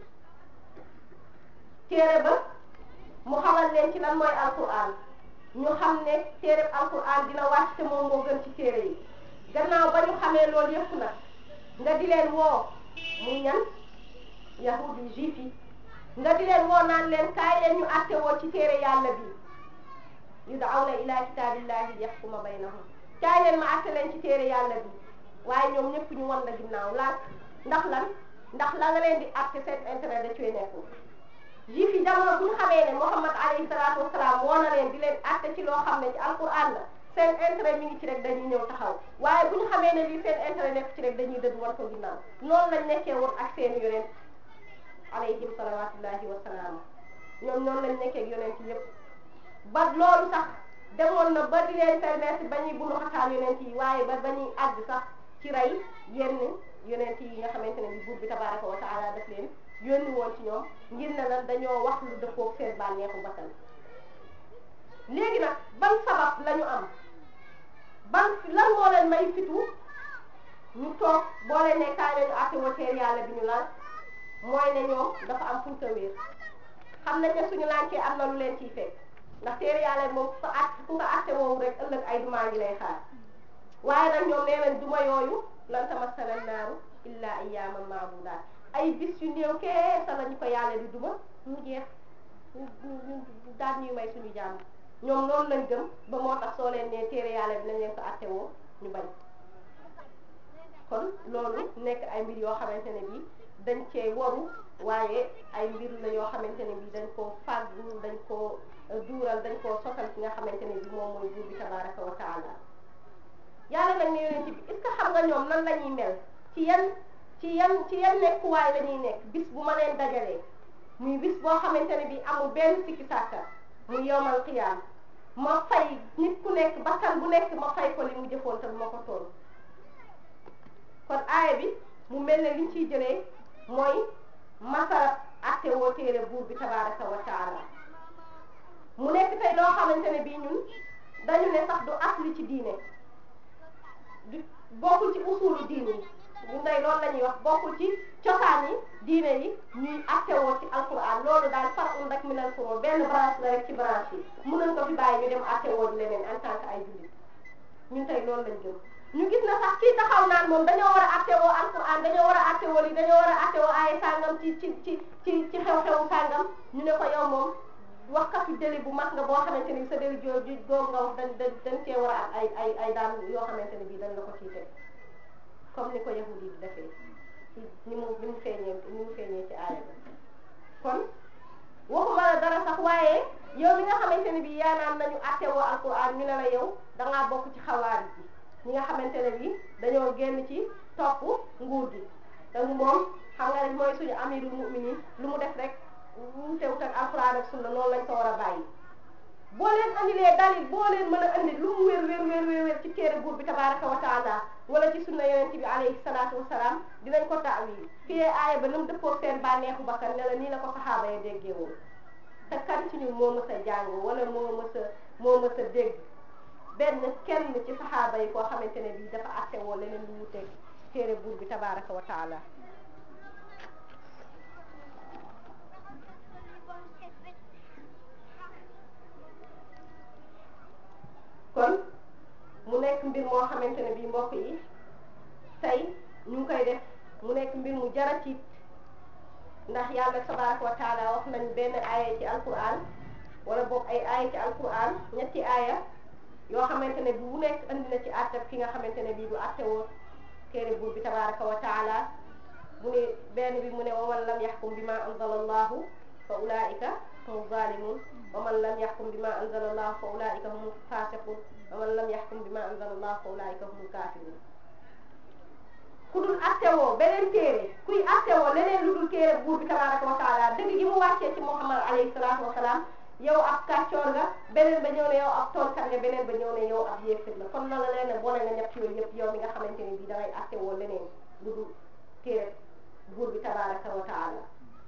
téere ba mu xamal leen ci lan mooy alquran ñu xam ne téere alquran dina wàcc te moom moo gën ci téere yi gannaaw ba ñu xamee loolu yëpp nag nga di leen woo muy ñan yahud yi juif yi nga di leen woo naan leen kaay leen ñu àtte woo ci téere yàlla bi yud'awna ila kitaabillahi yaxkuma baynahum kaay leen ma àtte leen ci téere yàlla bi waaye ñoom ñëpp ñu wan la ginnaaw laaj ndax lan ndax la nga leen di àtte seen intérêt da cee nekkul juif yi jamono bu ñu xamee ne Muhammad alayhi salaatu wasalaam woo na leen di leen àtte ci loo xam ne ci alquran la seen intérêt mi ngi ci rek dañuy ñëw taxaw waaye bu ñu xamee ne lii seen intérêt nekk ci rek dañuy dëdd war ko ginnaaw noonu lañ nekkee woon ak seen yonent alayhim salawatullahi wa salaam ñoom noonu lañ nekkee ak yonent yëpp ba loolu sax demoon na ba di leen permettre ba ñuy bunu xataan yonent yi waaye ba ñuy àgg sax ci rey yenn yonent yi nga xamante ne bi buur bi tabaraka wa taala daf leen yónni woon ci ñoom ngir ne lan dañoo wax lu dëppoog seen bànneexu bakkan léegi nag ban sabab la ñu am lan moo leen may fitu ñu toog boo leen ne kaay lañu àtte woo téere yàlla bi ñu laaj mooy ne ñoom dafa am fuñ ko wéer xam nañ ne suñu lànkee am na lu leen ciy fekk ndax téere yàlla moom ku ko àtte woowu rek ëllëg ay dumaa ngi lay xaar waaye nag ñoom nee nañ duma yooyu lan tamassana naaru illa ayyaaman ma'duudaat ay bis yu néew keesa lañu ko yàlla di duma mu jeex ñu daal ñuy may suñu jàmm ñoom noonu lañ gëm ba moo tax soo leen nee téere yàlla bi nañ leen ko àtte woo ñu bañ kon loolu nekk ay mbir yoo xamante ne bi dañ cee waru waaye ay mbir la yoo xamante ne bi dañ koo fàggu dañ koo duural dañ koo sosal ki nga xamante ne bi moom mooy buur bi tabaraka wa taala yàlla nag ne yonent bi est-ce que xam nga ñoom nan la ñuy mel ci yan nekkuwaay la ñuy nekk bis bu ma leen dajalee muy bis boo xamante ne bi amul benn sikki sàkka muy yowmal qiyaam ma fay nit ku nekk bakkan bu nekk ma fay ko li mu jëfoon te bu ma ko toll kon aaya bi mu mel ne liñ ciy jëlee mooy masala atte woo téere buur bi tabaraka wa taala mu nekk tey loo xamante ne bii ñun dañu ne sax du asli ci diine du bokkul ci usulu diine yi bu ndey loolu la ñuy wax bokkul ci cosaan yi diine yi ñuy atte woo ci alquran loolu daal far'un rek minal furu' benn branche la rek ci branche yi mën nañ ko fi bàyyi ñu dem atte woo ji leneen en tant que ay jullit ñun tey loolu lañ gëm ñu gis na sax kii taxaw naan moom dañoo war a atte woo alquran dañoo war a atte woo lii dañoo war a atte woo ay sàngam ci xew-xewu sàngam ñu ne ko yow moom waxkatu deli bu mag nga boo xamante ni sa deli jooju googu nga wax dañ cee war a am ay daan yoo xamante ne bii dañ la ko ciy teg comme ni ko yahudi di defee ni mu feeñee ci aaya bi kon waxuma la dara sax waaye yow mi nga xamante ne bii yaa naan nañu atte woo alquran ñu ne la yow dangaa bokk ci xawaari ji ñi nga xamante ne bii dañoo génn ci topp nguur gi te moom xam nga rek mooy suñu amirul mu'minin lu mu def rek mu teewut ak alquran ak sunna noonu lañ ko war a bàyyi boo leen andilee dalil boo leen mën a andi lu mu wér ci téere buur bi tabaraka wa taala wala ci sunna yonent bi alayhi salaatu wasalaam dinañ ko taawil fii aaya ba nam dëppoo seen bànneexu bakkan ne la nii la ko saxaaba ya déggee woon te kan ci ñun moo mës a jàng wala moo mës a dégg benn kenn ci saxaaba yi koo xamante ne bii dafa atte woo leneen lu wuteeg téere buur bi tabaraka wa taala kon mu nekk mbir moo xamante ne bii mbokk yi tey ñu ngi koy def mu nekk mbir mu jara tiit ndax yàlla tabaraka wa taala wax nañu benn aaya ci alquran wala boog ay aaya ci alquran ñetti aaya yoo xamante ne bi bu nekk andi na ci àttab ki nga xamante ne bii du àtte woo téere buur bi tabaraka wa taala mu ne benn bi mu ne wa man lam yaxkum bima anzala allahu fa ulaika hum zalimun wa man lam yaxkum bima anzala allahu fa ulaika hum fasiqun wa man lam yaxkum bima anzala allahu fa ulaika hum kafirun ku dul attewoo beneen téere kuy attewoo leneen lu dul téere buur bi tabaraka wa taala dëgg gi mu wàccee ci Muhammad alayhi salaatu wa salaam yow ab kàccoor nga beneen ba ñëw ne yow ab toonkat nga beneen ba ñëw ne yow ab yéefir la kon loolu leen ne boole nga ñett yooyu yëpp yow mi nga xamante ne bii dangay attewoo leneen lu dul téere buur bi tabaraka wa taala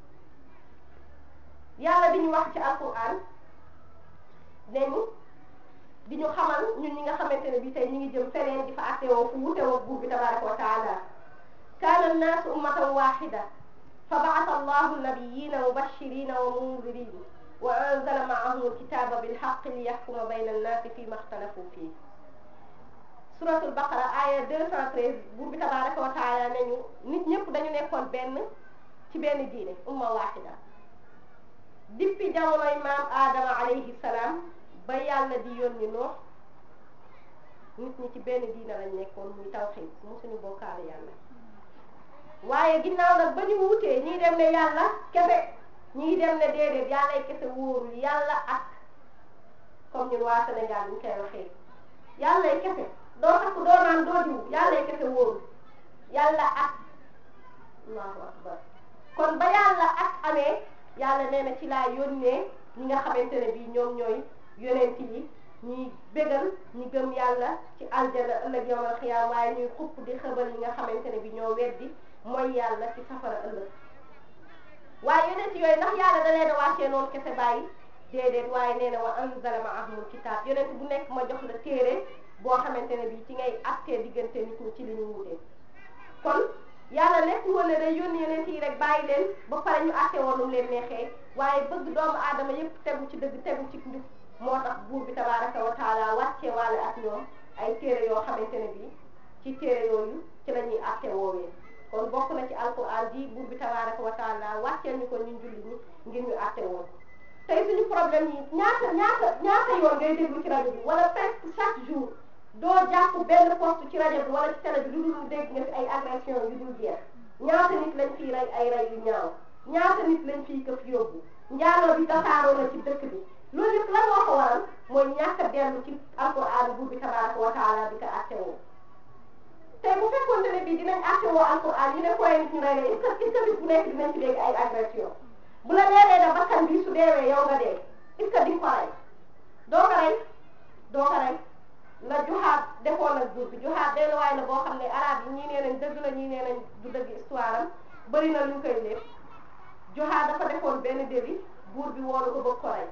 yàlla di ñu wax ci alquran nañu di ñu xamal ñun ñi nga xamante ne bii tey ñu ngi jëm feneen di fa attewoo fu wutewoo buur bi tabaraka wa taala kaana annaasu ummatan waahida fa ba'atha allahu nabiyyiina mubashshiriina wa munziriina wa anzala ma'ahum alkitaaba bilhaqqi liyahkuma bayna annaasi fiimaa ixtalafuu fiihi suratul baqara aya 213 buur bi tabaraka wa taala nañu nit ñëpp dañu nekkoon benn ci benn diine umma wahida depuis jamonoy maam Adama alayhi salaam ba yàlla di yónni Nuux nit ñi ci benn diine lañ nekkoon muy tawxiid musuñu bokkaale yàlla waaye ginnaaw nag ba ñu wuutee ñii dem ne yàlla kese ñii dem ne déedéet yàllay kese wóorul yàlla ak comme ñun waa Sénégal ñu koy waxee yàllay kese doo takk doo naan doo diw yàllay kese wóorul yàlla ak allahu akbar kon ba yàlla ak amee yàlla nee na ci laa yónnee ñi nga xamante ne bii ñoom ñooy yonent yi ñuy bégal ñi gëm yàlla ci aljana ëllëg yawmal xiyaam waaye ñuy xupp di xëbal ñi nga xamante ne bii ñoo weddi mooy yàlla ci safara ëllëg waaye yonent yooyu ndax yàlla da leen a wàccee noonu kese bàyyi déedéet waaye nee na wa anzala ma'ahumul kitaab yonent bu nekk ma jox la téere boo xamante ne bii ci ngay attee diggante nit ñi ci li ñu wutee kon yàlla nekkul woon ne day yónni yonent yi rek bàyyi leen ba pare ñu atte woon nu leen neexee waaye bëgg doomu aadama yépp tegu ci dëgg tegu ci njub moo tax buur bi tabaraka wa taala wàccee waale ak ñoom ay téere yoo xamante ne bii ci téere yooyu ci la ñuy atte woowee kon bokk na ci alquran ji buur bi tabaraka wa taala wàcceel ñu ko ñun julli ñi ngir ñu atte woon tey suñu problème yi ñaata yoon ngay déglu ci rajo bi wala presque chaque jour doo jàpp benn poste ci rajo bi wala ci télé bi lu dul dégg nga fi ay agression yu dul jeex ñaata nit lañ fiy rey ay rey yu ñaaw ñaata nit lañ fiy këf yóbbu njaaloo bi tasaaroo na ci dëkk bi loolu yëpp lan moo ko waral mooy ñàkk a dellu ci alquran buur bi tabaraka wa taala di ko atte woo tey bu fekkoonte ne bii dinañ atte woo alquran ñu ne koy nit ñu rey la est-ce que bis bu nekk dinañ ci dégg ay agression bu la leeree da bakkan bi su deewee yow nga dee est-ce que di nga ko rey doo ko rey la Juhaad defoon ak buur bi Juhaad benn waay la boo xam ne arab yi ñii nee nañ dëgg la ñii nee nañ du dëgg histoire am bëri na luñ koy lépp Juhaad dafa defoon benn délit buur bi woolu ko bëgg ko rey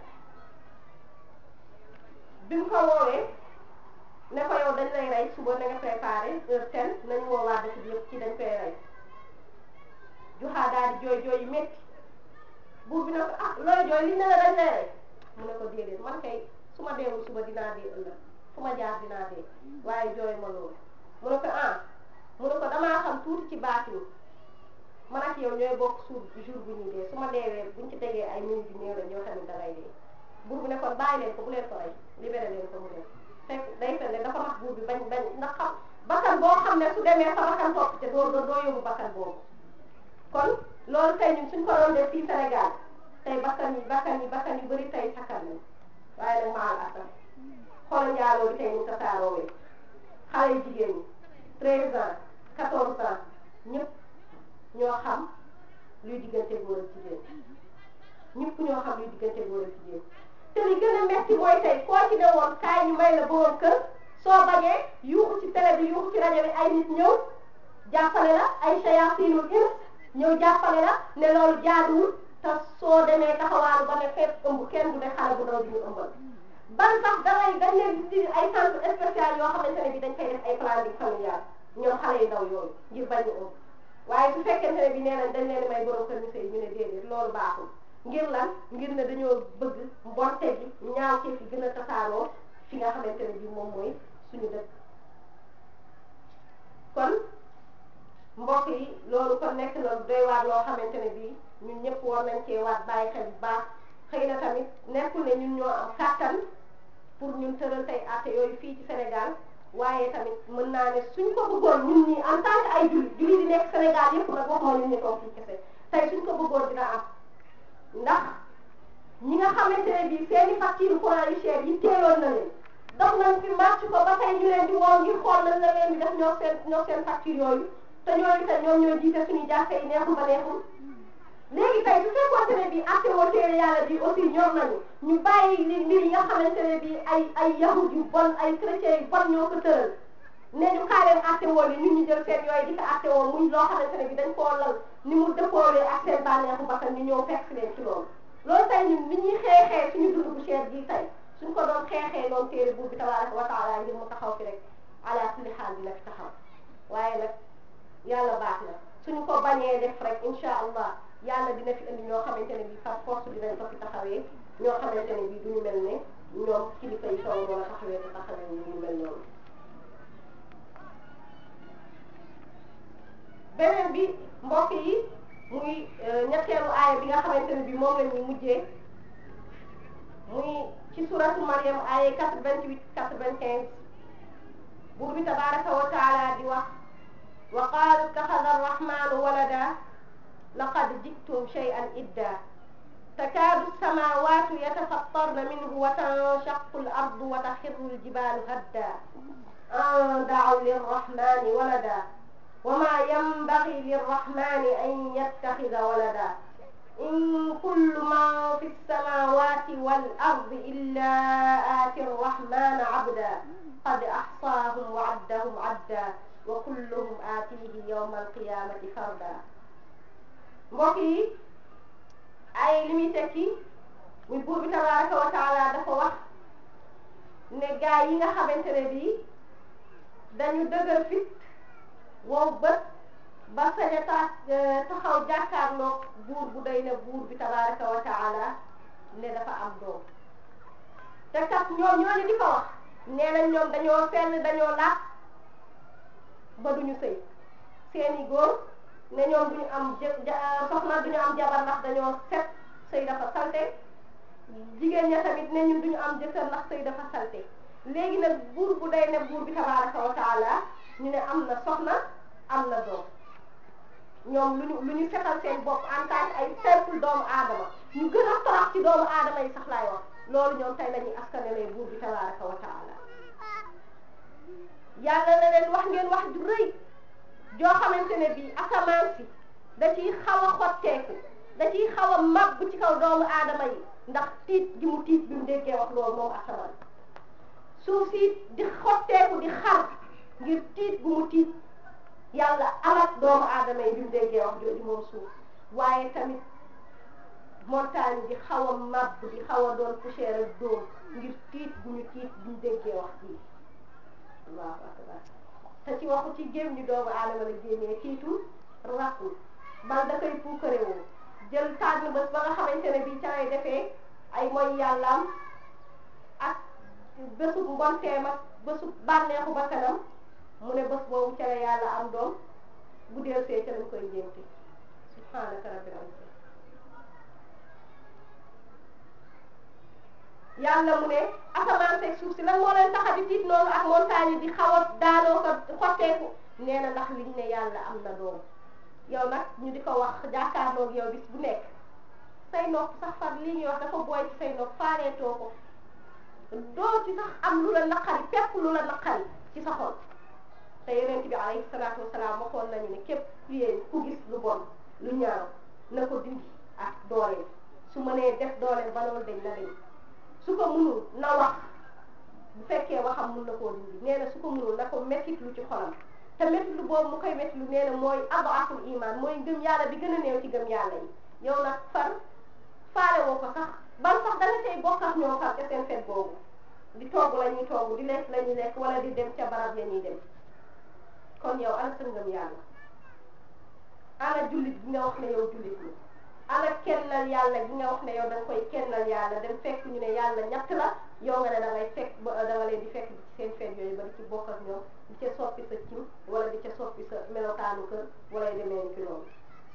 bi mu ko woowee ne ko yow dañ lay rey suba na nga préparé heure tel nañu woo waa dëkk bi yëpp ci dañ koy rey Juhaad daal di jooy jooy yu métti buur bi ne ko ah looy jooy li ne la dañ lay rey mu ne ko déedéet man kay su ma deewul suba dinaa dee ëllëg fu ma jaar dinaa dee waaye jooy ma loolu mu ne ko ah mu ne ko damaa xam tuuti ci baatin man ak yow ñooy bokk jour bu ñuy dee su ma deewee buñ ci tegee ay minutes yu néew rek yow tamit dangay dee buur bi ne kon bàyyi leen ko bu leen ko rey libéré leen ko mu dem fekk day fen ne dafa nax buur bi bañ ndax xam bakkan boo xam ne su demee sa bakkan topp te doo yóbbu bakkan boobu kon loolu tey ñun suñ ko doon def fii Sénégal tey bakkan yu bëri tey sakkan nañ waaye nag maal asaf xoolal njaaloo bi tey ñu tasaaroowee xale yu jigéen ñi 13 ans 14 ans ñëpp ñoo xam luy diggante góor ak jigéen ñëpp ñoo xam luy diggante góor ak jigéen te li gën a metti mooy tey koo ci ne woon kaay ñu may la borom kër soo bañee yuuxu ci télé bi yuuxu ci rajo bi ay nit ñëw jàppale la ay shayatinul ins ñëw jàppale la ne loolu jaaduwul te soo demee taxawaalu ba ne xeet ëmb kenn du ne xale bu ndaw bi ñu ëmbal ban sax dañ leen di ay centre spécial yoo xamante ne bi dañ koy def ay planning familial ñoom xale yu ndaw yooyu ngir bañ ñu ëmb waaye su fekkente ne bi nee nañ dañ leen may borom kër ñu sëy ñu ne déedéet loolu baaxul ngir lan ngir ne dañoo bëgg mbonte gi ñaaw ci fi gën a tasaaroo fi nga xamante ne bi moom mooy suñu dëkk kon mbokk yi loolu kon nekk na doy waar loo xamante ne bii ñun ñëpp war nañ cee waat bàyyi xel bu baax xëy na tamit nekkul ne ñun ñoo am kàttan pour ñun tëral tey àtte yooyu fii ci Sénégal waaye tamit mën naa ne suñ ko bëggoon ñun ñi en tant que ay jullit di nekk Sénégal yëpp nag waxuma ñun ñu toog fii kese tey suñ ko bëggoon dina am ndax ñi nga xamante ne bii seeni facture courant yu cher yi teeloon na leen dox nañ fi marche ko ba tey ñu leen di woo ngir xool nañ la leen di def ñoo seen facture yooyu te ñooñu tey ñoom ñooy jiite suñu jàkka yi neexul ba neexul léegi tey su fekkoonte ne bii atte woo téere yàlla bi aussi ñor nañu ñu bàyyi li mbir yi nga xamante ne bii ay yahud yu bon ay chrétiens yu bon ñoo ko tëral ne ñu kaa leen atte woo li ñun ñu jël seen yooyu di ko atte woo muy loo xamante ne bii dañ koo lal ni mu dëppoowee ak seen bànneexu bakkan ñu ñëw fekk leen ci loolu loolu tey ñun li ñuy xeexee suñu dund bu cher gi tey suñ ko doon xeexee noonu téere buur bi tabaraka wa taala ngir mu taxaw fi rek ala kulli xaal dina fi taxaw waaye nag yàlla baax na suñu ko bañee def rek incha allah yàlla dina fi indi ñoo xamante ne bii par force dinañ ko fi taxawee ñoo xamante ne bii duñu mel ne ñoom kilifa yi kaw noonu taxawee te taxawee ñu mel noonu beneen bi mbokk yi muy ñetteelu aaya bi nga xamante ne bi moom la ñuy mujjee muy ci suratu Maryam aaya 88 95 buur bi tabaraka wa taala di wax wa qaalu ittaxada arrahmanu walada laqad ji'tum shay'an idda takaadu as-samaawaatu yatafattarna minhu wa tanshaqqu al-ardu wa taxirru al-jibaalu hadda an da'aw lirrahmani walada wa maa yanbaghi lirrahmani an yattaxida walada in kullu man fi as-samaawaati wal-ardi illaa aati arrahmani abda qad ahsaahum wa addahum adda wa kulluhum aatihi yawma al-qiyaamati farda. mbokk yi ay li muy tekki muy buur bi tabaraka wa taala dafa wax ne gaa yi nga xamante ne bii dañu dëgër fit wow bët ba sañ a taxaw jàkkaarloog buur bu day ne buur bi tabaraka wa taala ne dafa am doom te kat ñoom ñooñu di ko wax nee nañ ñoom dañoo fenn dañoo laaj ba duñu sëy seeni góor ne ñoom duñu am soxna duñu am jabar ndax dañoo set sëy dafa salte jigéen ña tamit ne ñun duñu am jëkkër ndax sëy dafa salte léegi nag buur bu day ne buur bi tabaraka wa taala ñu ne am na soxna am na doom ñoom lu ñu fetal seen bopp en tant que ay simple doomu aadama ñu gën a torox ci doomu aadama yi sax laay wax loolu ñoom tey la ñuy askanelee buur bi tabaraka wa taala yàlla na leen wax ngeen wax ju rëy joo xamante ne bii asamaan si da ciy xaw a xotteeku da ciy xaw a màbb ci kaw doomu aadama yi ndax tiit gi mu tiit bi mu déggee wax loolu moom asamaan suuf si di xotteeku di xar ngir tiit gu mu tiit yàlla alak doomu aadama yi bi mu déggee wax jooju moom suuf waaye tamit montagne di xaw a màbb di xaw a doon poussière ak dóom ngir tiit gu ñu tiit bi mu déggee wax ji allahu akbar te ci waxu ci géem ñu doomu aadama la génnee tiitul rasul bal da koy puukarewoo jël tànn bés ba nga xamante ne bii ca lay defee ay mooy yàllaam ak bésu mbonteem ak bésu bànneexu ba kanam mu ne bés boobu ca la yàlla am doom bu delsee ca lañ koy ngénte subhanaka rabbil izzati yàlla mu ne asamaan seeg suuf si lan moo leen tax a di tiit noonu ak montagne yi di xaw a daanoo ko xotteeku nee na ndax liñ ne yàlla am na doom yow nag ñu di ko wax jàkkaarloog yow bis bu nekk say nopp sax far lii ñuy wax dafa booy ci say nopp faareetoo ko doo ci sax am lu la naqari pepp lu la naqari ci sa xol te yonent bi alayhi salaatu wasalaam waxoon nañu ne képp yéen ku gis lu bon lu ñaaw na ko dindi ak dooleem su mënee def dooleem ba loolu dañ na dañ su ko mënul na wax bu fekkee waxam mun na koo dindi nee na su ko mënul na ko mettit lu ci xolam te mettit lu boobu mu koy mettit lu nee na mooy ad'aful iman mooy gëm yàlla bi gën a néew ci gëm yàlla yi yow nag far faale woo ko sax ban sax danga cay bokk ak ñoo far ca seen fet boobu di togg la ñuy togg di lekk la ñuy lekk wala di dem ca barab ya ñuy dem kon yow ana sa ngëm yàlla ana jullit bi nga wax ne yow jullit ni ana kennal yàlla gi nga wax ne yow da nga koy kennal yàlla dem fekk ñu ne yàlla ñett la yow nga ne da ngay fekk da nga leen di fekk ci seen feet yooyu ba di ci bokk ak ñoom di ca soppi sa cim wala di ca soppi sa melokaanu kër wala yu demee ni ci loolu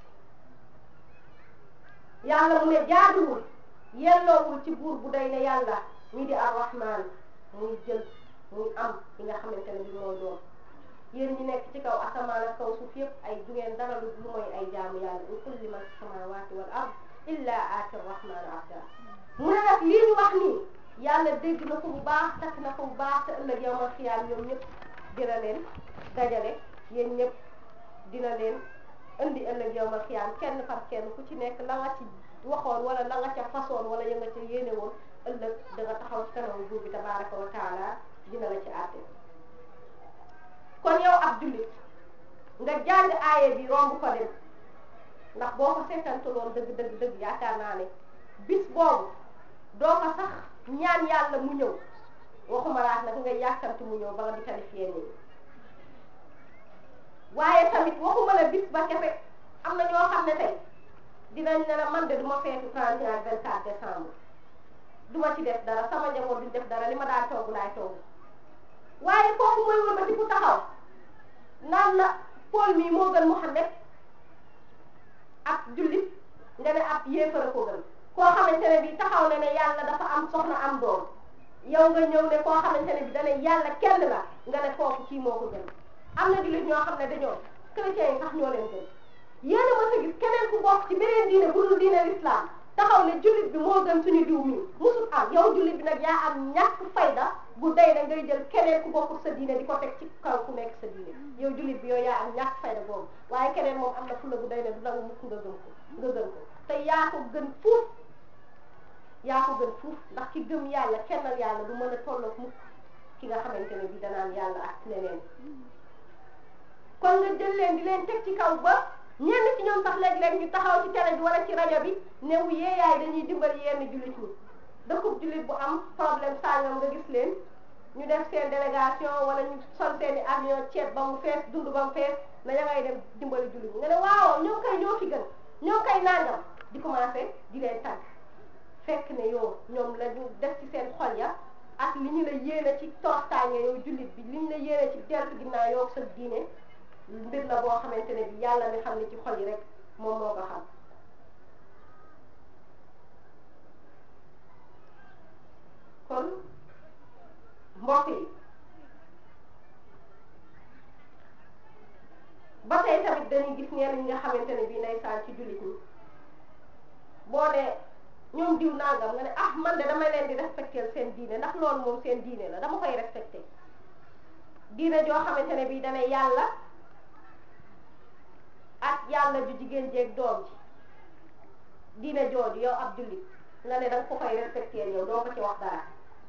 yàlla mu ne jaaduwul yelloowul ci buur bu day ne yàlla mi di arrahman muy jël muy am li nga xamante ne bi mooy doon yéen ñi nekk ci kaw asamaan ak kaw suuf yëpp ay du ngeen dara lu mooy ay jaamu yàlla in kulli man fi samawati wal ard illa aati rahman abda mu ne nag lii ñu wax nii yàlla dégg na ko bu baax takk na ko bu baax te ëllëg yawmal xiyaam ñoom ñëpp dina leen dajale yéen ñëpp dina leen indi ëllëg yawmal xiyaam kenn par kenn ku ci nekk la nga ci waxoon wala la nga ca façon wala ya nga ca yéene woon ëllëg da nga taxaw ci kanamu buur bi tabaraka wa taala dina la ci àtte kon yow ab jullit nga jàng aaye bi romb ko dem ndax boo ko seetantuloon dëgg yaakaar naa ne bis boobu doo ko sax ñaan yàlla mu ñëw waxuma laat nag nga yàkkamti mu ñëw ba nga di qualifié nii waaye tamit waxuma la bis ba kese am na ñoo xam ne tey dinañ ne la man de duma feetu 31 ak 24 décembre duma ci def dara sama njaboot duñ def dara li ma daan togg laay togg waaye kooku mooy wër ba ci ku taxaw naan la Paul mii moo gën Muhammad ab jullit nga ne ab yéefara ko gën koo xamante ne bi taxaw na ne yàlla dafa am soxna am doom yow nga ñëw ne koo xamante ne bi dana yàlla kenn la nga ne kooku kii moo ko gën am na jullit ñoo xam ne dañoo chrétiens yi sax ñoo leen gën yéen a ma sa gis keneen ku bokk ci beneen diine bu dul diine l'islam taxaw ne jullit bi moo gën suñu diw mi musul am yow jullit bi nag yaa am ñàkk fayda bu day na ngay jël keneen ku bokkul sa diine di ko teg ci kaw ku nekk sa diine yow jullit bi yow yaa am ñàkk fayda boobu waaye keneen moom am na fulla bu day ne du nangu mukk nga gën ko te yaa ko gën fuuf ndax ki gëm yàlla kennal yàlla du mën a tolloog mukk ki nga xamante ne bi danaan yàlla ak leneen kon nga jël leen di leen teg ci kaw ba ñenn ci ñoom sax léeg-léeg ñu taxaw ci télé bi wala ci rajo bi newu yeeyaay dañuy dimbali yenn jullit ñi dëkkub jullit bu am problème sàngam nga gis leen ñu def seen délégation wala ñu sol seeni avion ceeb ba mu fees dund ba mu fees na ya ngay dem dimbali jullit ñi nga ne waaw ñoo koy ñoo fi gën ñoo koy nangam di commencé di leen tàgg fekk ne yow ñoom la ñu def ci seen xol ya ak li ñu la yéene ci toroxtaange yow jullit bi li ñu la yéene ci dellu ginnaaw yow sa diine mbir la boo xamante ne bi yàlla mi xam ne ci xol yi rek moom moo ko xam kon mbokk yi ba tey tamit dañuy gis ñenn ñi nga xamante ne bii ndeysaan ci jullit ñi boo ne ñoom diw nangam nga ne ah man de damay leen di respecter seen diine ndax loolu moom seen diine la dama koy respecter diine joo xamante ne bii dana yàlla ak yàlla ju jigéen jeeg doom ji diine jooju yow ab jullit nga ne danga ko koy respecter yow doo ko ci wax dara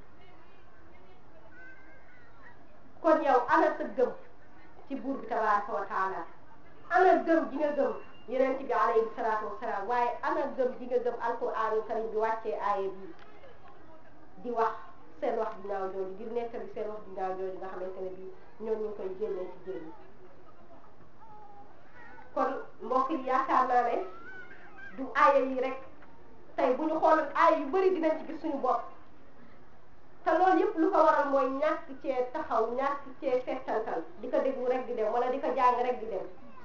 kon yow ana sa gëm ci buur bi tabaraka wa taala ana gëm ji nga gëm yeneen ci bi alayhi salaatu wasalaam waaye ana gëm ji nga gëm alquraanul karim bi wàccee aaya bi di wax seen wax di ñaaw jooju ngir nettali seen wax di ñaaw jooju nga xamante ne bii ñoom ñu ngi koy génnee ci jëriñ kon mbokk yi yaakaar naa ne du aaya yi rek tey bu ñu xooloon aaya yu bari dinañ ci gis suñu bopp te loolu yëpp lu ko waral mooy ñàkk cee taxaw ñàkk cee settantal di ko déglu rek di dem wala di ko jàng rek di dem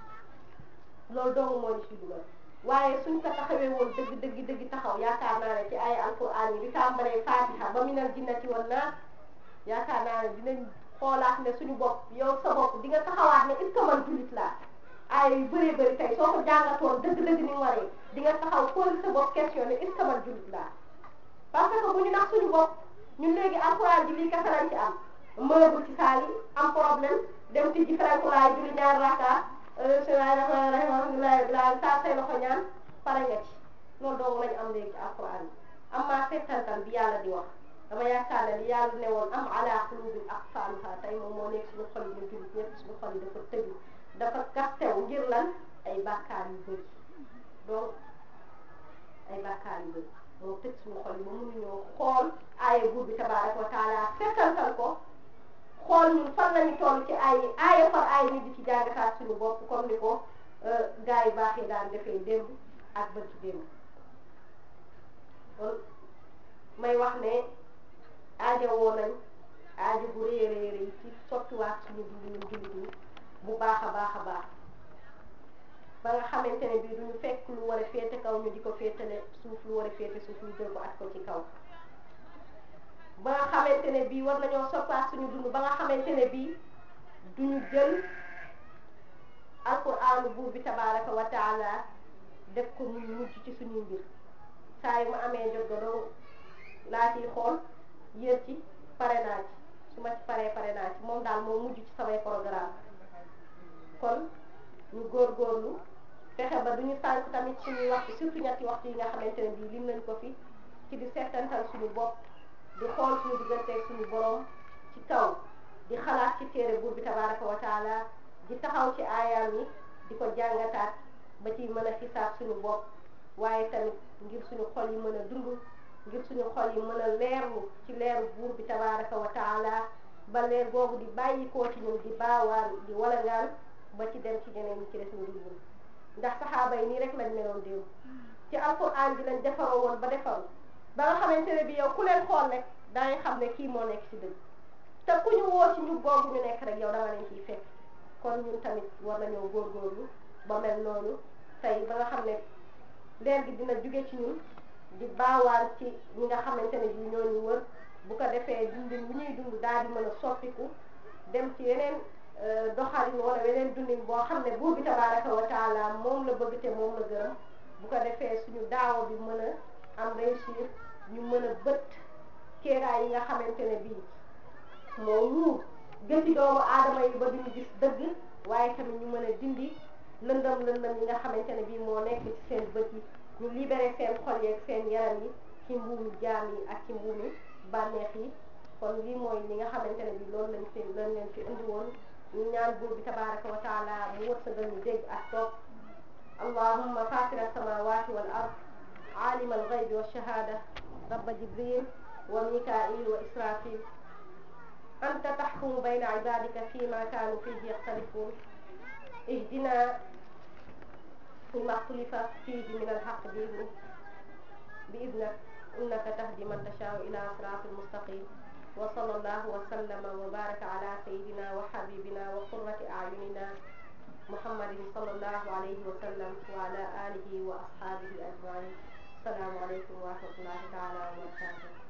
loolu doomu moo ñu ci dugal waaye suñ ko taxawee woon dëgg taxaw yaakaar naa ne ci ay alquran yi di tàmbalee fatiha ba minal jinnati wan naas yaakaar naa ne dinañ xoolaat ne suñu bopp yow sa bopp di nga taxawaat ne est-ce que man jullit laa aaya yu bëree bëri tey soo ko jàngatoon dëgg ni mu waree di nga taxaw xool sa bopp question ne est-ce que man jullit laa parce que bu ñu nax suñu bopp ñun léegi alxuraan ji lii kese lañ ci am mënagul ci saal yi am problème dem ci ji farankulaay julli ñaar raka alhamdulilah taal say loxo ñaan pare nga ci loolu doomu lañ am léegi ci alxuraan yi am maa settantal bi yàlla di wax dama yaakaar ne li yàlla ne woon am ala qulubin aqfaaluha tey moom moo nekk suñu xol yi ñu jullit ñëpp suñu xol yi dafa tëju dafa kastew ngir lan ay bàkkaar yu bëri donc ay bàkkaar yu bëri moo tëj suñu xol yi ba mënuñoo xool aaya buur bi tabaraka wa taala settantal ko xool ñun fan lañu toll ci aaya par aaya ni di ci jàngataat suñu bopp comme ni ko gars yu baax yi daan defee démb ak bët ci démb kon may wax ne aaja woo nañ aaja bu réeréer ci sottiwaat suñu dund ñun jullit ñi bu baax a baax ba nga xamante ne bii duñu fekk lu war a féete kaw ñu di ko féetale suuf lu war a féete suuf ñu jël ko at ko ci kaw ba nga xamante ne bii war nañoo soppaat suñu dund ba nga xamante ne bii duñu jël alquraanu buur bi tabaraka wa taala def ko muy mujj ci suñuy mbir saa yu ma amee jot ga doo laa ciy xool yër ci pare naa ci su ma ci pare naa ci moom daal moo mujj ci samay programme kon ñu góorgóorlu fexe ba duñu sànq tamit suñuy waxtu surtout ñetti waxtu yi nga xamante ne bii lim nañ ko fi ci di settantal suñu bopp di xool suñu digganteeg suñu borom ci kaw di xalaat ci téere buur bi tabaraka wa taala di taxaw ci aayaam yi di ko jàngataat ba ci mën a xisaab suñu bopp waaye tamit ngir suñu xol yi mën a dund ngir suñu xol yi mën a leerlu ci leeru buur bi tabaraka wa taala ba leer boobu di bàyyikoo ci ñun di baawaan di walangaan ba ci dem ci ñeneen ñi ci des ñu dul ndax saxaaba yi nii rek lañ meloon déew ci alquran bi lañ defaroo woon ba defaru ba nga xamante ne bi yow ku leen xool rek dangay xam ne kii moo nekk ci dëgg te ku ñu woo ci ñu googu ñu nekk rek yow danga leen ciy fekk kon ñun tamit war nañoo góorgóorlu ba mel noonu tey ba nga xam ne leer gi dina jóge ci ñun di baawaan ci ñi nga xamante ne bi ñoo ñu wër bu ko defee dundin bu ñuy dund daal di mën a soppiku dem ci yeneen doxalin wala yeneen dundin boo xam ne buur bi tabaraka wa taala moom la bëgg te moom la gërëm bu ko defee suñu daawa bi mën a am réussir ñu mën a bët kéeraay yi nga xamante ne bii moo muur gëti doomu aadama yi ba duñu gis dëgg waaye tamit ñu mën a dindi lëndëm yi nga xamante ne bii moo nekk ci seen bët yi ñu libéré seen xol yeeg seen yaram yi ci mbuumi jaam yi ak ci mbuumi bànneex yi kon lii mooy li nga xamante ne bii loolu lañ leen fi indi woon ñu ñaan buur bi tabaraka wa taala mu wërsëgal ñu dégg ak topp allahumma fatira as-samawati wal ard alima al-ghaybi wa shahada rabba jibril wa mikail wa israfil anta tahkumu bayna ibadika fima kanu fihi yaxtalifun ihdina فيما اختلف فيه من الحق بإذنك إنك تهدي من تشاء إلى صراط مستقيم وصلى الله وسلم وبارك على سيدنا وحبيبنا وقرة أعيننا محمد صلى الله عليه وسلم وعلى آله وأصحابه أجمعين السلام عليكم ورحمة الله تعالى وبركاته